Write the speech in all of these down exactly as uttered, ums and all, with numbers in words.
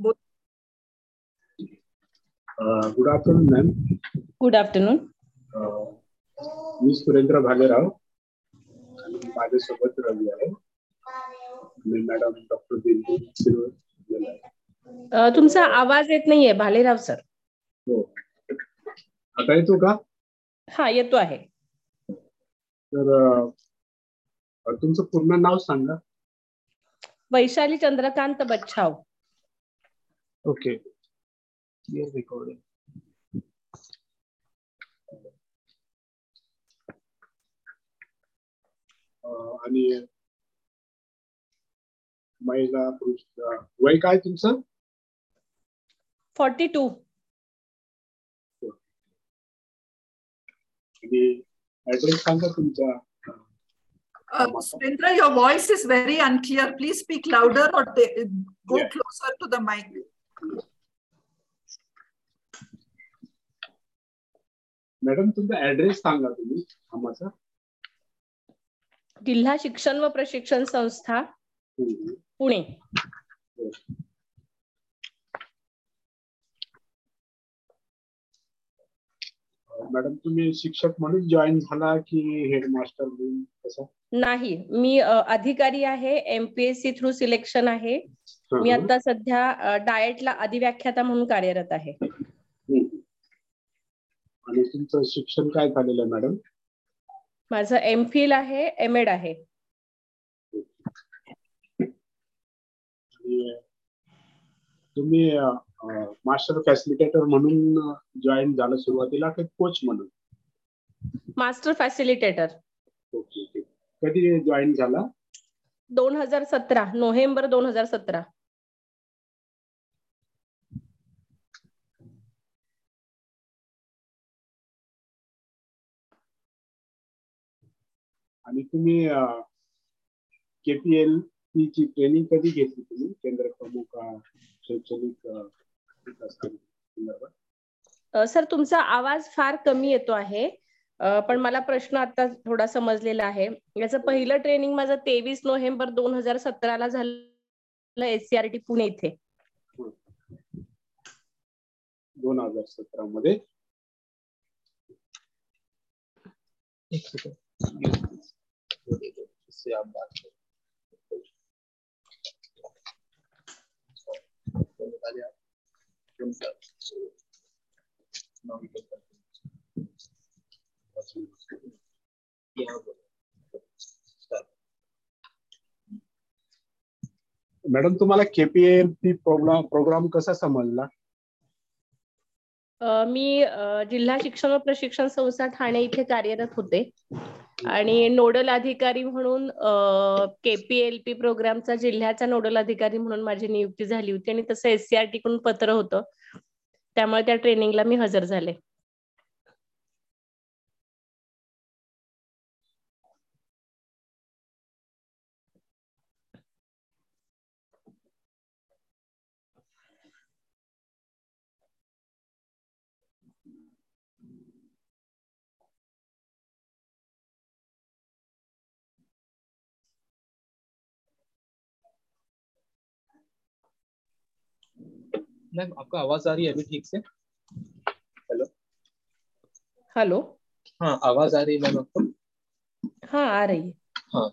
Good afternoon ma'am. Good afternoon. मी सुरेंद्र भालेराव आणि माझ्यासोबत रवी आहे आणि मॅडम डॉक्टर बिंदू शिरोळे. तुमचा आवाज येत नाहीये भालेराव सर. हो, आता येतो का? हा, येतो आहे. तर तुमचं पूर्ण नाव सांगा. वैशाली चंद्रकांत बच्छाव. Okay, recording. आणि महिला पुरुष वय काय तुमचं? Forty two. आणि ऍड्रेस सांगा तुमचा. Uh, Surendra, your voice is very unclear. Please speak louder or go Yeah. closer to the mic. Madam तुमचा ऍड्रेस सांगा तुम्ही आम्हाला. जिल्हा शिक्षण व प्रशिक्षण संस्था पुणे. मॅडम तुम्ही शिक्षक म्हणून जॉईन झाला की हेडमास्टर म्हणून कसं? नाही, मी अधिकारी आहे. एमपीएससी थ्रू सिलेक्शन आहे. मी आता सध्या डाएटला अधिव्याख्याता म्हणून कार्यरत आहे. आणि तुमचं शिक्षण काय झालेलं आहे मॅडम? माझं एम फिल आहे, एम एड आहे. तुम्ही मास्टर फॅसिलिटेटर म्हणून जॉईन झाला सुरुवातीला की कोच म्हणून? Master facilitator. ओके, कधी जॉईन झाला? दोन हजार सतरा, नोव्हेंबर दोन हजार सतरा. आणि तुम्ही केपीएलपी ची ट्रेनिंग कधी घेतली तुम्ही? केंद्र प्रमुख शैक्षणिक विकास संदर्भात. सर तुमचा आवाज फार कमी येतो आहे, पण मला प्रश्न आता थोडा समजलेला आहे. याचं पहिलं ट्रेनिंग माझं तेवीस नोव्हेंबर दोन हजार सतरा ला झालं एससीआरटी पुणे इथे. दोन हजार सतरा मध्ये. मॅडम तुम्हाला केपीएलपी प्रोग्राम प्रोग्राम कसा समजला? मी जिल्हा शिक्षण व प्रशिक्षण संस्था ठाणे इथे कार्यरत होते आणि नोडल अधिकारी म्हणून केपीएलपी प्रोग्रामचा जिल्ह्याचा नोडल अधिकारी म्हणून माझी नियुक्ती झाली होती आणि तसं एससीआरटी कडून पत्र होतं, त्यामुळे त्या ट्रेनिंगला मी हजर झाले. मैम आपका आवाज आ रही है अभी ठीक से? Hello hello. हाँ, आवाज आ रही है मैम आपको? हाँ, आ रही है.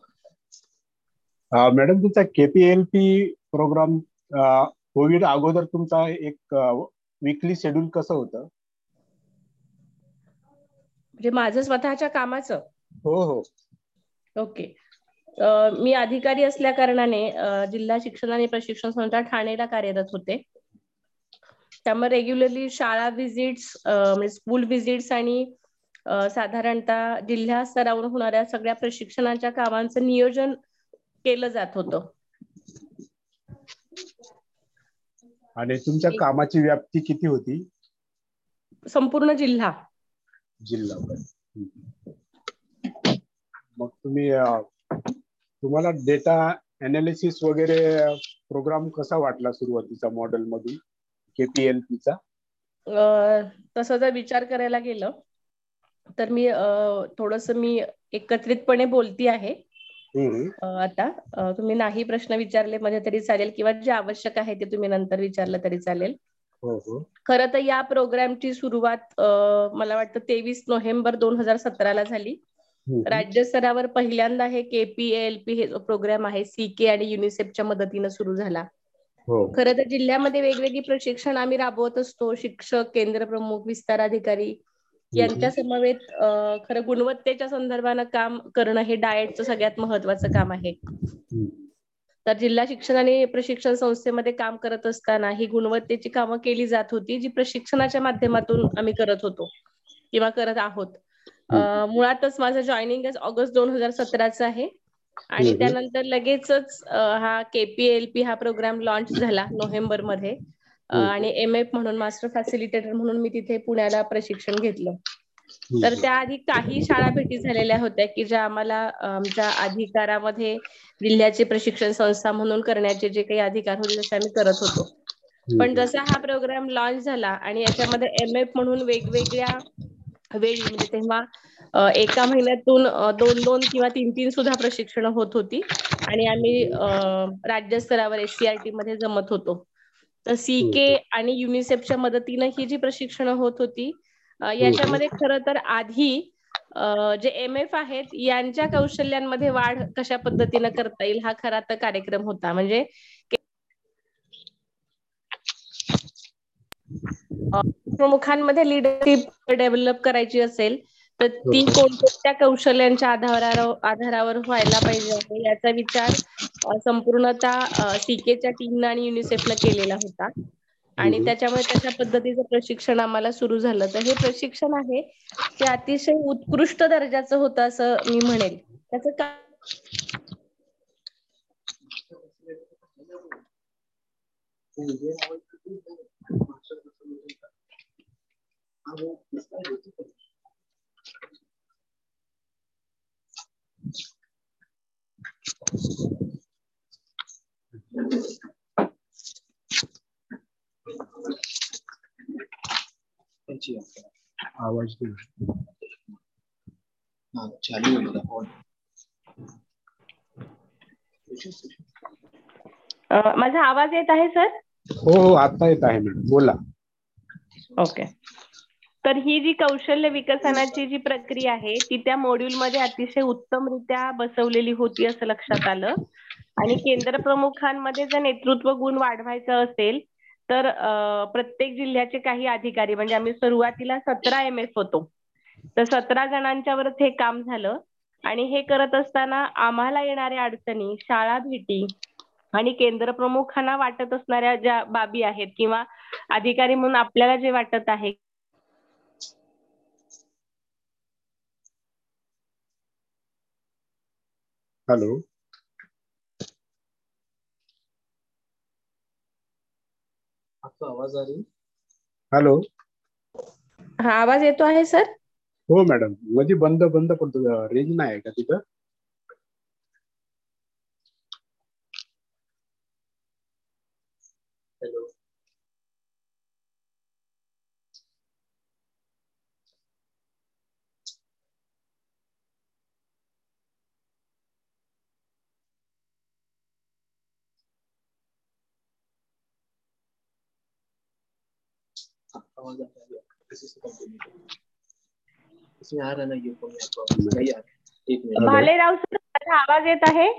हाँ मॅडम, तुमचा केपीएलपी प्रोग्राम कोविड अगोदर तुमचा एक वीकली शेड्यूल कसं होतं? म्हणजे माझं स्वतःच्या कामाचं? हो हो. ओके. मी अधिकारी असल्या कारणाने जिल्हा शिक्षण आणि प्रशिक्षण संस्था ठाणेला कार्यरत होते. त्यामुळे रेग्युलरली शाळा व्हिजिट्स, म्हणजे स्कूल व्हिजिट्स आणि साधारणतः जिल्हा स्तरावर होणाऱ्या सगळ्या प्रशिक्षणाच्या कामांचं नियोजन केलं जात होतं. आणि तुमच्या कामाची व्याप्ती किती होती? संपूर्ण जिल्हा. जिल्हा. मग तुम्ही तुम्हाला डेटा अनालिसिस वगैरे प्रोग्राम कसा वाटला सुरुवातीचा मॉडेल मधून केपीएलपीचा? तसं जर विचार करायला गेलं तर मी थोडंसं मी एकत्रितपणे बोलती आहे. हम्म. अ, आता अ, तुम्ही नाही प्रश्न विचारले मध्ये तरी चालेल किंवा जे आवश्यक आहे ते तुम्ही नंतर विचारलं तरी चालेल. हो हो. खरं तर या प्रोग्रामची सुरुवात अ, मला वाटतं तेवीस नोव्हेंबर दोन हजार सतराला झाली. हम्म. राज्य स्तरावर पहिल्यांदा हे केपीएलपी हे जो प्रोग्राम आहे सीके आणि युनिसेफच्या मदतीनं सुरू झाला. हो. खरं तर जिल्ह्यामध्ये वेगवेगळी प्रशिक्षण आम्ही राबवत असतो. शिक्षक, केंद्र प्रमुख, विस्तार अधिकारी यांच्या समवेत अ, खरं गुणवत्तेच्या संदर्भानं काम करणं हे डाएटचं सगळ्यात महत्वाचं काम आहे. हम्म. तर जिल्हा शिक्षण आणि प्रशिक्षण संस्थेमध्ये काम करत असताना ही गुणवत्तेची कामं केली जात होती जी प्रशिक्षणाच्या माध्यमातून आम्ही करत होतो किंवा करत आहोत. अ, मुळातच माझं जॉईनिंग ऑगस्ट दोन हजार सतराचं आहे आणि हम्म. त्यानंतर लगेचच अ, हा केपीएलपी हा प्रोग्राम लॉन्च झाला नोव्हेंबर मध्ये अ, आणि एम एफ म्हणून मास्टर फॅसिलिटेटर म्हणून मी तिथे पुण्याला प्रशिक्षण घेतलं. तर त्याआधी काही शाळा भेटी झालेल्या होत्या की ज्या आम्हाला आमच्या अधिकारामध्ये जिल्ह्याचे प्रशिक्षण संस्था म्हणून करण्याचे जे काही अधिकार होते तसे आम्ही करत होतो. पण जसा हा प्रोग्राम लॉन्च झाला आणि याच्यामध्ये एम एफ म्हणून वेगवेगळ्या वेळी म्हणजे तेव्हा अ, एका महिन्यातून अ, दोन दोन किंवा तीन तीन सुद्धा प्रशिक्षण होत होती आणि आम्ही अ, राज्यस्तरावर एससीआरटी मध्ये जमत होतो. तर सीके आणि युनिसेफच्या मदतीनं ही जी प्रशिक्षण होत होती अ, याच्यामध्ये खरं तर आधी अ, जे एम एफ आहेत यांच्या कौशल्यांमध्ये वाढ कशा पद्धतीनं करता येईल हा खरा तर कार्यक्रम होता. म्हणजे अ, प्रमुखांमध्ये लीडरशिप डेव्हलप करायची असेल तर ती कोणत्या कौशल्यांच्या आधारावर आधारावर व्हायला पाहिजे आहे याचा विचार अ, संपूर्णतः सीकेच्या टीमनं आणि युनिसेफनं केलेला होता. आणि त्याच्यामुळे तशा पद्धतीचं प्रशिक्षण आम्हाला सुरू झालं. तर हे प्रशिक्षण आहे ते अतिशय उत्कृष्ट दर्जाचं होतं असं मी म्हणेल. त्याचं का आवाज चालू आहे माझा फोन. अ, माझा आवाज येत आहे सर? हो हो आता येत आहे मॅडम, बोला. ओके. तर ही जी कौशल्य विकसनाची जी प्रक्रिया आहे ती त्या मॉड्यूलमध्ये अतिशय उत्तमरित्या बसवलेली होती असं लक्षात आलं. आणि केंद्र प्रमुखांमध्ये जर नेतृत्व गुण वाढवायचं असेल तर अ, प्रत्येक जिल्ह्याचे काही अधिकारी म्हणजे आम्ही सुरुवातीला सतरा एम एफ होतो. तर सतरा जणांच्यावरच हे काम झालं आणि हे करत असताना आम्हाला येणाऱ्या अडचणी, शाळा भेटी आणि केंद्र प्रमुखांना वाटत असणाऱ्या ज्या बाबी आहेत किंवा अधिकारी म्हणून आपल्याला जे वाटत आहे हॅलो. आपका आवाज आ रही? हॅलो. हा आवाज येतो आहे सर? हो मॅडम, मध्ये बंद बंद पडतो, रेंज नाही आहे का तिथं? हॅलो. आवाज आ रहा है? किसी से कंटिन्यू करो. इसमें आ रहा ना ये फोन में प्रॉब्लम नहीं आ रहा. एक मिनट. भालेराव सर माझा आवाज येत आहे?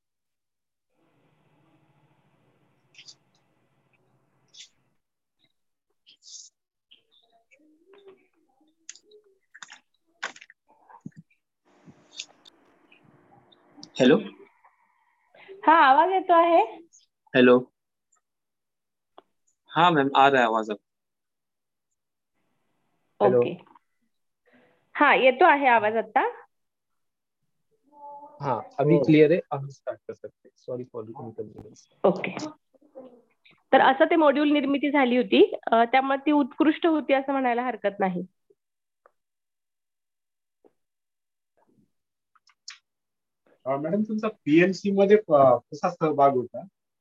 हेलो. हा आवाज येतो आहे? हेलो. हाँ मैम आ रहा है आवाज अब. हेलो. ओके. हा येतो आहे आवाज आता? हाँ अभी क्लियर है, अब स्टार्ट कर सकते हैं. Sorry for the inconvenience. Okay. तर असं ते मॉड्यूल निर्मिती झाली होती अ, त्यामुळे ती उत्कृष्ट होती असं म्हणायला हरकत नाही. मॅडम तुमचा पीएलसी मध्ये प- कसा सहभाग होता?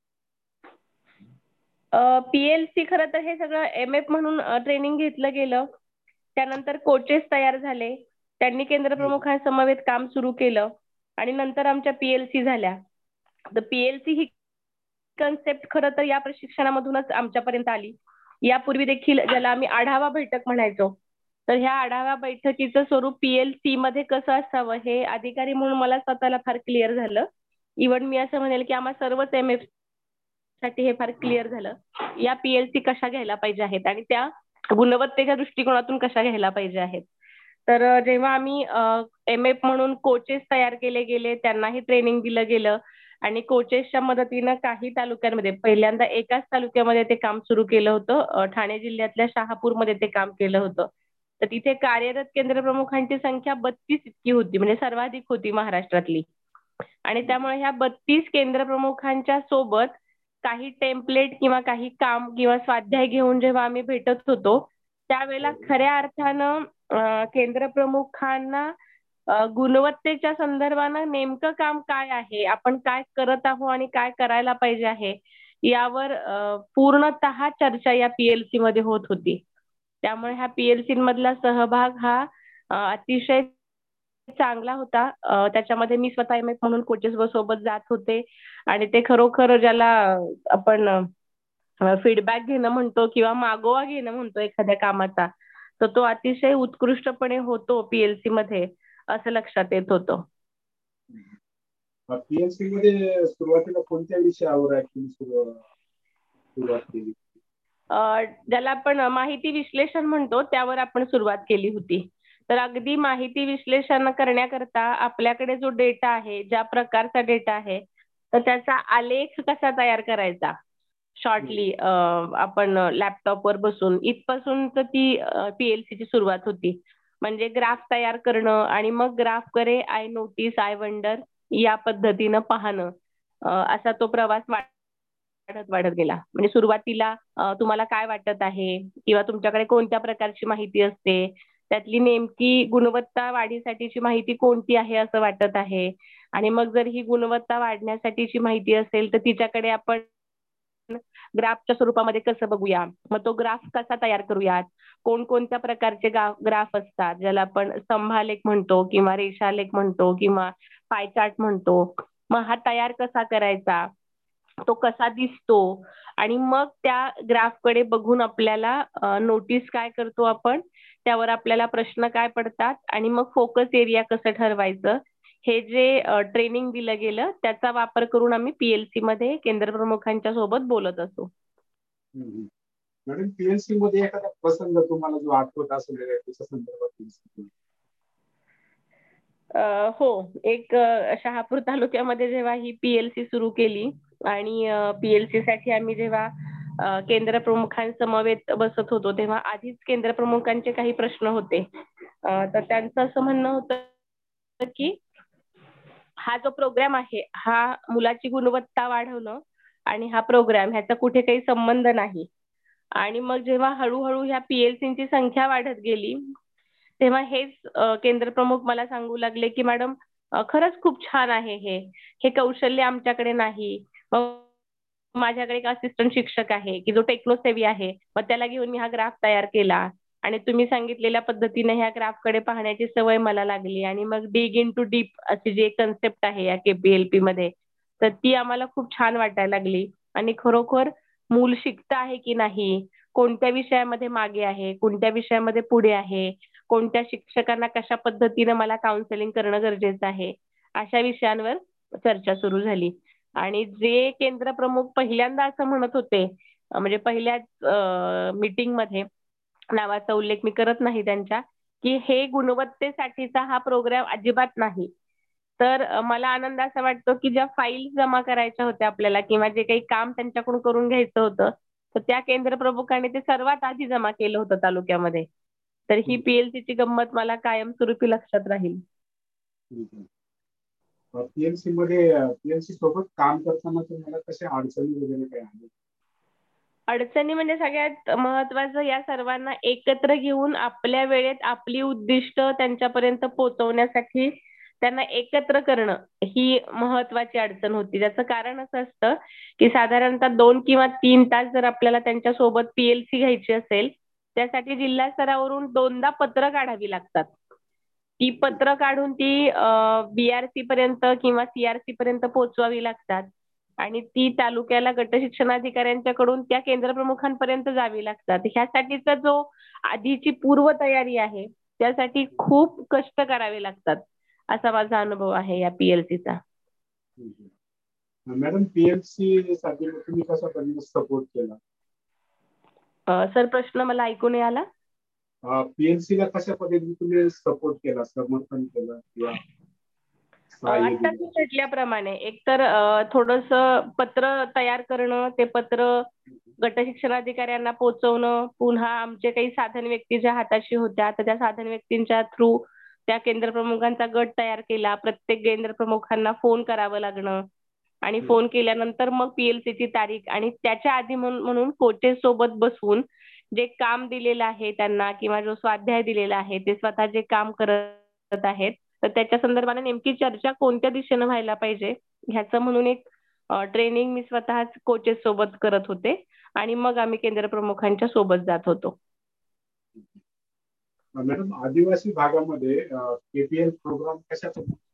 पीएलसी खरं तर हे सगळं एम एफ म्हणून ट्रेनिंग घेतलं गेलं. त्यानंतर कोचेस तयार झाले. त्यांनी केंद्र प्रमुखांसमवेत काम सुरू केलं. आणि नंतर आमच्या पीएलसी झाल्या. तर पीएलसी ही कन्सेप्ट खरं तर या प्रशिक्षणामधूनच आमच्यापर्यंत आली. यापूर्वी देखील ज्याला आम्ही आढावा बैठक म्हणायचो, तर ह्या आढावा बैठकीचं स्वरूप पीएलसी मध्ये कसं असावं हे अधिकारी म्हणून मला स्वतःला फार क्लिअर झालं. इव्हन मी असं म्हणेल की आम्हा सर्वच एम एफ साठी हे फार क्लिअर झालं. या पीएलसी कशा घ्यायला पाहिजे आहेत आणि त्या गुणवत्तेच्या दृष्टिकोनातून कशा घ्यायला पाहिजे आहेत. तर जेव्हा आम्ही एम एफ म्हणून कोचेस तयार केले गेले, त्यांनाही ट्रेनिंग दिलं गेलं आणि कोचेसच्या मदतीनं काही तालुक्यांमध्ये, पहिल्यांदा एकाच तालुक्यामध्ये ते काम सुरू केलं होतं, ठाणे जिल्ह्यातल्या शहापूरमध्ये ते काम केलं होतं. तर तिथे कार्यरत केंद्र प्रमुखांची संख्या बत्तीस इतकी होती, म्हणजे सर्वाधिक होती महाराष्ट्रातली. आणि त्यामुळे ह्या बत्तीस केंद्र प्रमुखांच्या सोबत काही टेम्पलेट किंवा काही काम किंवा स्वाध्याय घेऊन जेव्हा आम्ही भेटत होतो, त्यावेळेला खऱ्या अर्थानं केंद्र प्रमुखांना गुणवत्तेच्या संदर्भानं नेमकं काम काय आहे, आपण काय करत आहोत आणि काय करायला पाहिजे आहे, यावर पूर्णतः चर्चा या पीएलसी मध्ये होत होती. त्यामुळे ह्या पीएलसी मधला सहभाग हा अतिशय चांगला होता. त्याच्यामध्ये मी स्वतः एम एफ म्हणून कोचेस सोबत जात होते आणि ते खरोखर ज्याला आपण फीडबॅक घेणं म्हणतो किंवा मागोवा घेणं म्हणतो एखाद्या कामाचा, तर तो अतिशय उत्कृष्टपणे होतो पीएलसी मध्ये, असं लक्षात येत होतं. पीएलसी मध्ये सुरुवातीला कोणत्या विषयावर सुरुवात केली? ज्याला आपण माहिती विश्लेषण म्हणतो त्यावर आपण सुरुवात केली होती. तर अगदी माहिती विश्लेषण करण्याकरता आपल्याकडे जो डेटा आहे, ज्या प्रकारचा डेटा आहे, तर त्याचा आलेख कसा तयार करायचा शॉर्टली आपण लॅपटॉपवर बसून, इथपासून तर ती पीएलसीची सुरुवात होती. म्हणजे ग्राफ तयार करणं आणि मग ग्राफ करे आय नोटीस आय वंडर या पद्धतीनं पाहणं, असा तो प्रवास वाढत वाढत गेला. म्हणजे सुरुवातीला तुम्हाला काय वाटत आहे किंवा तुमच्याकडे कोणत्या प्रकारची माहिती असते, त्यातली नेमकी गुणवत्ता वाढीसाठीची माहिती कोणती आहे असं वाटत आहे, आणि मग जर ही गुणवत्ता वाढण्यासाठीची माहिती असेल तर तिच्याकडे आपण ग्राफच्या स्वरूपामध्ये कसं बघूया, मग तो ग्राफ कसा तयार करूयात, कोणकोणत्या प्रकारचे ग्राफ असतात, ज्याला आपण स्तंभालेख म्हणतो किंवा रेषालेख म्हणतो किंवा पाय चार्ट म्हणतो, मग हा तयार कसा करायचा, तो कसा दिसतो, आणि मग त्या ग्राफकडे बघून आपल्याला नोटीस काय करतो आपण, त्यावर आपल्याला प्रश्न काय पडतात आणि मग फोकस एरिया कसं ठरवायचं, हे जे ट्रेनिंग दिलं गेलं त्याचा वापर करून आम्ही पीएलसी मध्ये केंद्र प्रमुखांच्या सोबत बोलत असतो. मॅडम, पीएलसी मध्ये एखादा प्रसंग तुम्हाला जो आठवत असेल त्याच्या संदर्भात? हो, एक शहापूर तालुक्यामध्ये जेव्हा ही पीएलसी सुरू केली आणि पीएलसी साठी आम्ही जेव्हा केंद्र प्रमुखांसमवेत बसत होतो, तेव्हा आधीच केंद्र प्रमुखांचे काही प्रश्न होते. तर त्यांचं असं म्हणणं होतं की हा जो प्रोग्राम आहे हा मुलाची गुणवत्ता वाढवणं आणि हा प्रोग्राम ह्याचा कुठे काही संबंध नाही. आणि मग जेव्हा हळूहळू ह्या पीएलसीची संख्या वाढत गेली, तेव्हा हेच केंद्र प्रमुख मला सांगू लागले की मॅडम खरंच खूप छान आहे, हे हे कौशल्य आमच्याकडे नाही. माझ्याकडे एक असिस्टंट शिक्षक आहे की जो टेक्नोसेवी आहे, मग त्याला घेऊन मी हा ग्राफ तयार केला आणि तुम्ही सांगितलेल्या पद्धतीने ह्या ग्राफकडे पाहण्याची सवय मला लागली आणि मग डिग इन टू डीप अशी जी एक कन्सेप्ट आहे या केपीएलपी मध्ये, तर ती आम्हाला खूप छान वाटायला लागली. आणि खरोखर मूल शिकत आहे की नाही, कोणत्या विषयामध्ये मागे आहे, कोणत्या विषयामध्ये पुढे आहे, कोणत्या शिक्षकांना कशा पद्धतीनं मला काउन्सिलिंग करणं गरजेचं आहे, अशा विषयांवर चर्चा सुरू झाली. आणि जे केंद्र प्रमुख पहिल्यांदा असं म्हणत होते, म्हणजे पहिल्याच मीटिंग मध्ये, नावाचा उल्लेख मी करत नाही त्यांच्या, की हे गुणवत्तेसाठीचा हा प्रोग्राम अजिबात नाही. तर मला आनंद असा वाटतो की ज्या फाईल जमा करायच्या होत्या आपल्याला किंवा जे काही काम त्यांच्याकडून करून घ्यायचं होतं, तर त्या केंद्र प्रमुखांनी ते सर्वात आधी जमा केलं होतं तालुक्यामध्ये. तर ही पीएलसीची गंमत मला कायमस्वरूपी लक्षात राहील. पीएलसी मध्ये पीएलसी सोबत काम करताना तुम्हाला कशा अडचणी वगैरे काय आल्या? अडचणी म्हणजे सगळ्यात महत्वाचं, या सर्वांना एकत्र घेऊन आपल्या वेळेत आपली उद्दिष्ट त्यांच्यापर्यंत पोहोचवण्यासाठी त्यांना एकत्र करणं ही महत्वाची अडचण होती. त्याचं कारण असं असतं की साधारणतः दोन किंवा तीन तास जर आपल्याला त्यांच्या सोबत पीएलसी घ्यायची असेल, त्यासाठी जिल्हा स्तरावरून दोनदा पत्र काढावी लागतात. ती पत्र काढून ती बीआरसी पर्यंत किंवा सीआरसी पर्यंत पोहोचवावी लागतात आणि ती तालुक्याला गट शिक्षणाधिकाऱ्यांच्याकडून त्या केंद्र प्रमुखांपर्यंत जावी लागतात. ह्यासाठीचा जो आधीची पूर्व तयारी आहे त्यासाठी खूप कष्ट करावे लागतात असा माझा अनुभव आहे या पीएलसीचा. मॅडम पीएलसी साठी तुम्ही कसा सपोर्ट केला? सर प्रश्न मला ऐकून नाही आला. पीएलसी ला कशा पद्धतीने तुम्ही सपोर्ट केला, समर्थन केलं किंवा आता म्हटल्याप्रमाणे एकतर थोडस पत्र तयार करणं, ते पत्र गट शिक्षणाधिकाऱ्यांना पोहोचवणं, पुन्हा आमचे काही साधन व्यक्तीच्या हाताशी होत्या तर त्या साधन व्यक्तींच्या थ्रू त्या केंद्र प्रमुखांचा गट तयार केला. प्रत्येक केंद्र प्रमुखांना फोन करावं लागणं आणि फोन केल्यानंतर मग पीएलसीची तारीख आणि त्याच्या आधी म्हणून कोचेस सोबत बसवून जे काम दिलेलं आहे त्यांना किंवा जो स्वाध्याय दिलेला आहे ते स्वतः जे काम करत आहेत तर त्याच्या संदर्भाने नेमकी चर्चा कोणत्या दिशेनं व्हायला पाहिजे ह्याचं म्हणून एक ट्रेनिंग मी स्वतःच कोचेस सोबत करत होते आणि मग आम्ही केंद्र प्रमुखांच्या सोबत जात होतो. मॅडम आदिवासी भागामध्ये केपीएल प्रोग्राम कशा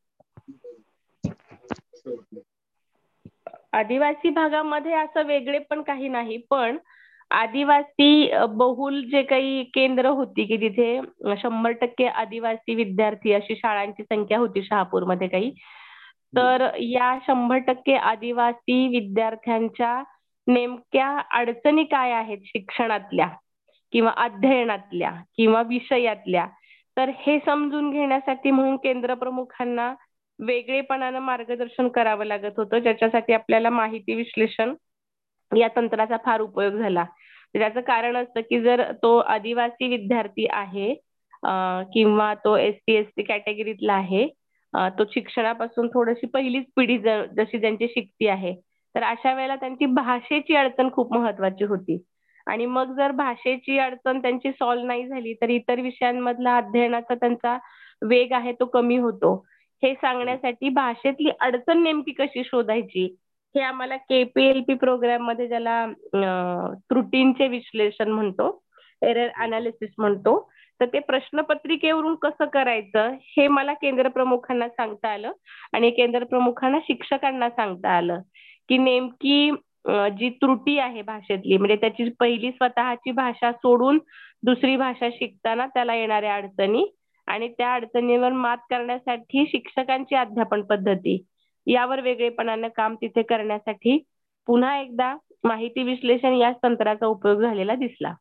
आदिवासी भागामध्ये असं वेगळे पण काही नाही, पण आदिवासी बहुल जे काही केंद्र होती की जिथे शंभर टक्के आदिवासी विद्यार्थी अशी शाळांची संख्या होती शहापूरमध्ये काही, तर या शंभर टक्के आदिवासी विद्यार्थ्यांच्या नेमक्या अडचणी काय आहेत शिक्षणातल्या किंवा अध्ययनातल्या किंवा विषयातल्या, तर हे समजून घेण्यासाठी म्हणून केंद्र प्रमुखांना वेगळेपणानं मार्गदर्शन करावं लागत होतं, ज्याच्यासाठी आपल्याला माहिती विश्लेषण या तंत्राचा फार उपयोग झाला. त्याचं कारण असतं की जर तो आदिवासी विद्यार्थी आहे किंवा तो एस टी एस टी कॅटेगरीतला आहे, तो शिक्षणापासून थोडीशी पहिलीच पिढी जशी ज्यांची शिकती आहे, तर अशा वेळेला त्यांची भाषेची अडचण खूप महत्वाची होती आणि मग जर भाषेची अडचण त्यांची सॉल्व्ह नाही झाली तर इतर विषयांमधला अध्ययनाचा त्यांचा वेग आहे तो कमी होतो. हे सांगण्यासाठी भाषेतली अडचण नेमकी कशी शोधायची हे आम्हाला केपीएलपी प्रोग्राम मध्ये ज्याला त्रुटींचे विश्लेषण म्हणतो, एरर अनालिसिस म्हणतो, तर ते प्रश्नपत्रिकेवरून कसं करायचं हे मला केंद्र प्रमुखांना सांगता आलं आणि केंद्र प्रमुखांना शिक्षकांना सांगता आलं की नेमकी जी त्रुटी आहे भाषेतली म्हणजे त्याची पहिली स्वतःची भाषा सोडून दुसरी भाषा शिकताना त्याला येणाऱ्या अडचणी आणि त्या अडचणीवर मात करण्यासाठी शिक्षकांची अध्यापन पद्धती यावर वेगळेपणानं काम तिथे करण्यासाठी पुन्हा एकदा माहिती विश्लेषण या तंत्राचा उपयोग झालेला दिसला.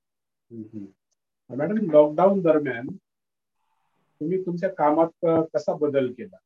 मॅडम लॉकडाऊन दरम्यान तुम्ही तुमच्या कामात कसा बदल केला?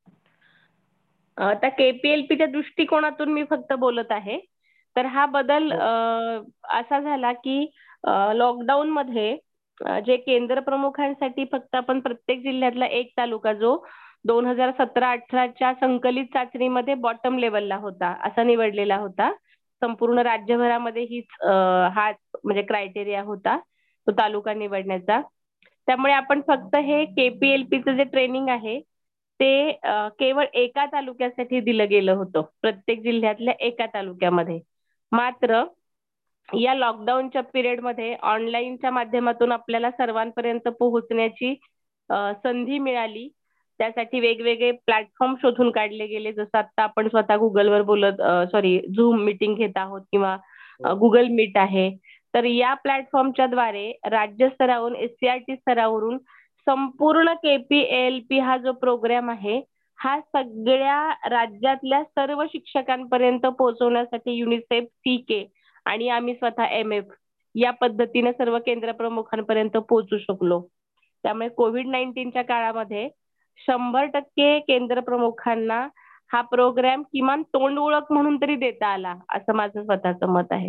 आता केपीएलपीच्या दृष्टिकोनातून मी फक्त बोलत आहे, तर हा बदल असा झाला की लॉकडाऊन मध्ये जे केंद्र प्रमुखांसाठी फक्त आपण प्रत्येक जिल्ह्यातला एक तालुका जो दोन हजार सतरा अठराच्या संकलित चाचणीमध्ये बॉटम लेवलला होता असा निवडलेला होता. संपूर्ण राज्यभरामध्ये हीच हा म्हणजे क्रायटेरिया होता तो तालुका निवडण्याचा. त्यामुळे आपण फक्त हे केपीएलपीचं जे ट्रेनिंग आहे ते केवळ एका तालुक्यासाठी दिलं गेलं होतं, प्रत्येक जिल्ह्यातल्या एका तालुक्यामध्ये. मात्र या लॉकडाऊनच्या पिरियडमध्ये ऑनलाईनच्या माध्यमातून आपल्याला सर्वांपर्यंत पोहोचण्याची संधी मिळाली. त्यासाठी वेगवेगळे प्लॅटफॉर्म शोधून काढले गेले, जसं आता आपण स्वतः गुगलवर बोलत सॉरी झूम मीटिंग घेत आहोत किंवा गुगल मीट आहे. तर या प्लॅटफॉर्मच्या द्वारे राज्यस्तरावरून एससीआरटी स्तरावरून संपूर्ण केपीएलपी हा जो प्रोग्राम आहे हा सगळ्या राज्यातल्या सर्व शिक्षकांपर्यंत पोहोचवण्यासाठी युनिसेफ, सीके आणि आम्ही स्वतः एम एफ या पद्धतीने सर्व केंद्र प्रमुखांपर्यंत पोहोचू शकलो. त्यामुळे कोविड नाईन्टीनच्या काळामध्ये शंभर टक्के केंद्र प्रमुखांना हा प्रोग्राम किमान तोंड ओळख म्हणून तरी देता आला असं माझं स्वतःचं मत आहे.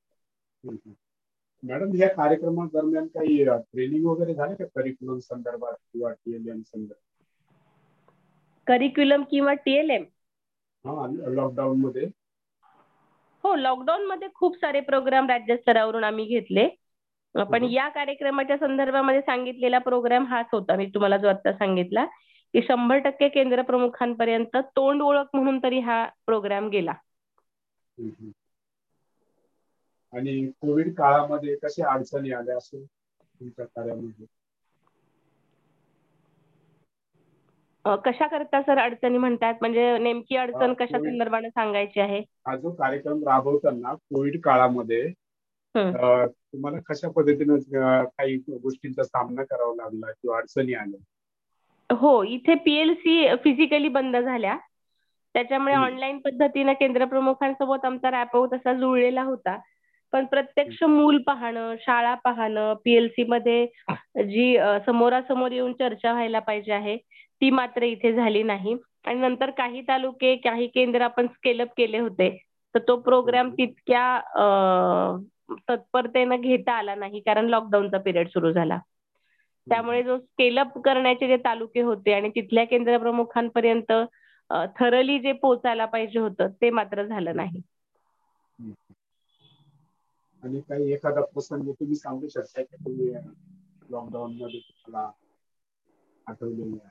मॅडम या कार्यक्रमादरम्यान काही ट्रेनिंग वगैरे झाले का करिक्युलम संदर्भात किंवा टीएलएम संदर्भात? करिक्युलम किंवा टीएलएम हा लॉकडाऊन मध्ये? हो, लॉकडाऊन मध्ये खूप सारे प्रोग्राम राज्यस्तरावरून आम्ही घेतले, पण या कार्यक्रमाच्या संदर्भामध्ये सांगितलेला प्रोग्राम हाच होता मी तुम्हाला जो आता सांगितला की शंभर टक्के केंद्र प्रमुखांपर्यंत तोंड ओळख म्हणून तरी हा प्रोग्राम गेला. आणि कोविड काळामध्ये कशा अडचणी आल्या असेल तुमच्या कार्यामध्ये? अ, कशा करता सर अडचणी म्हणतात, म्हणजे नेमकी अडचण कशा कोविड संदर्भाने सांगायची आहे? हा जो कार्यक्रम राबवताना कोविड काळामध्ये हम्म. अ, तुम्हाला कशा पद्धतीनं अ, काही गोष्टींचा सामना करावा लागला किंवा अडचणी आल्या? हो, इथे पीएलसी फिजिकली बंद झाल्या. त्याच्यामुळे हम्म. ऑनलाईन पद्धतीने केंद्र प्रमुखांसोबत आमचा रॅपो तसा जुळलेला होता. पण प्रत्यक्ष हम्म. मूल पाहणं, शाळा पाहणं, पीएलसी मध्ये जी अ, समोरासमोर येऊन चर्चा व्हायला पाहिजे आहे, ती मात्र इथे झाली नाही. आणि नंतर काही तालुके, काही केंद्र आपण स्केल अप केले होते. तर तो प्रोग्राम हम्म. तितक्या अ, तत्परतेनं घेता आला नाही, कारण लॉकडाऊनचा पिरियड सुरू झाला. त्यामुळे जो स्केल अप करण्याचे जे तालुके होते आणि तिथल्या केंद्र प्रमुखांपर्यंत थरली जे पोचायला पाहिजे होतं ते मात्र झालं नाही. हम्म. आणि काही एखादा प्रसंग तुम्ही सांगू शकता की तुम्ही लॉकडाऊन मध्ये तुम्हाला आठवलेला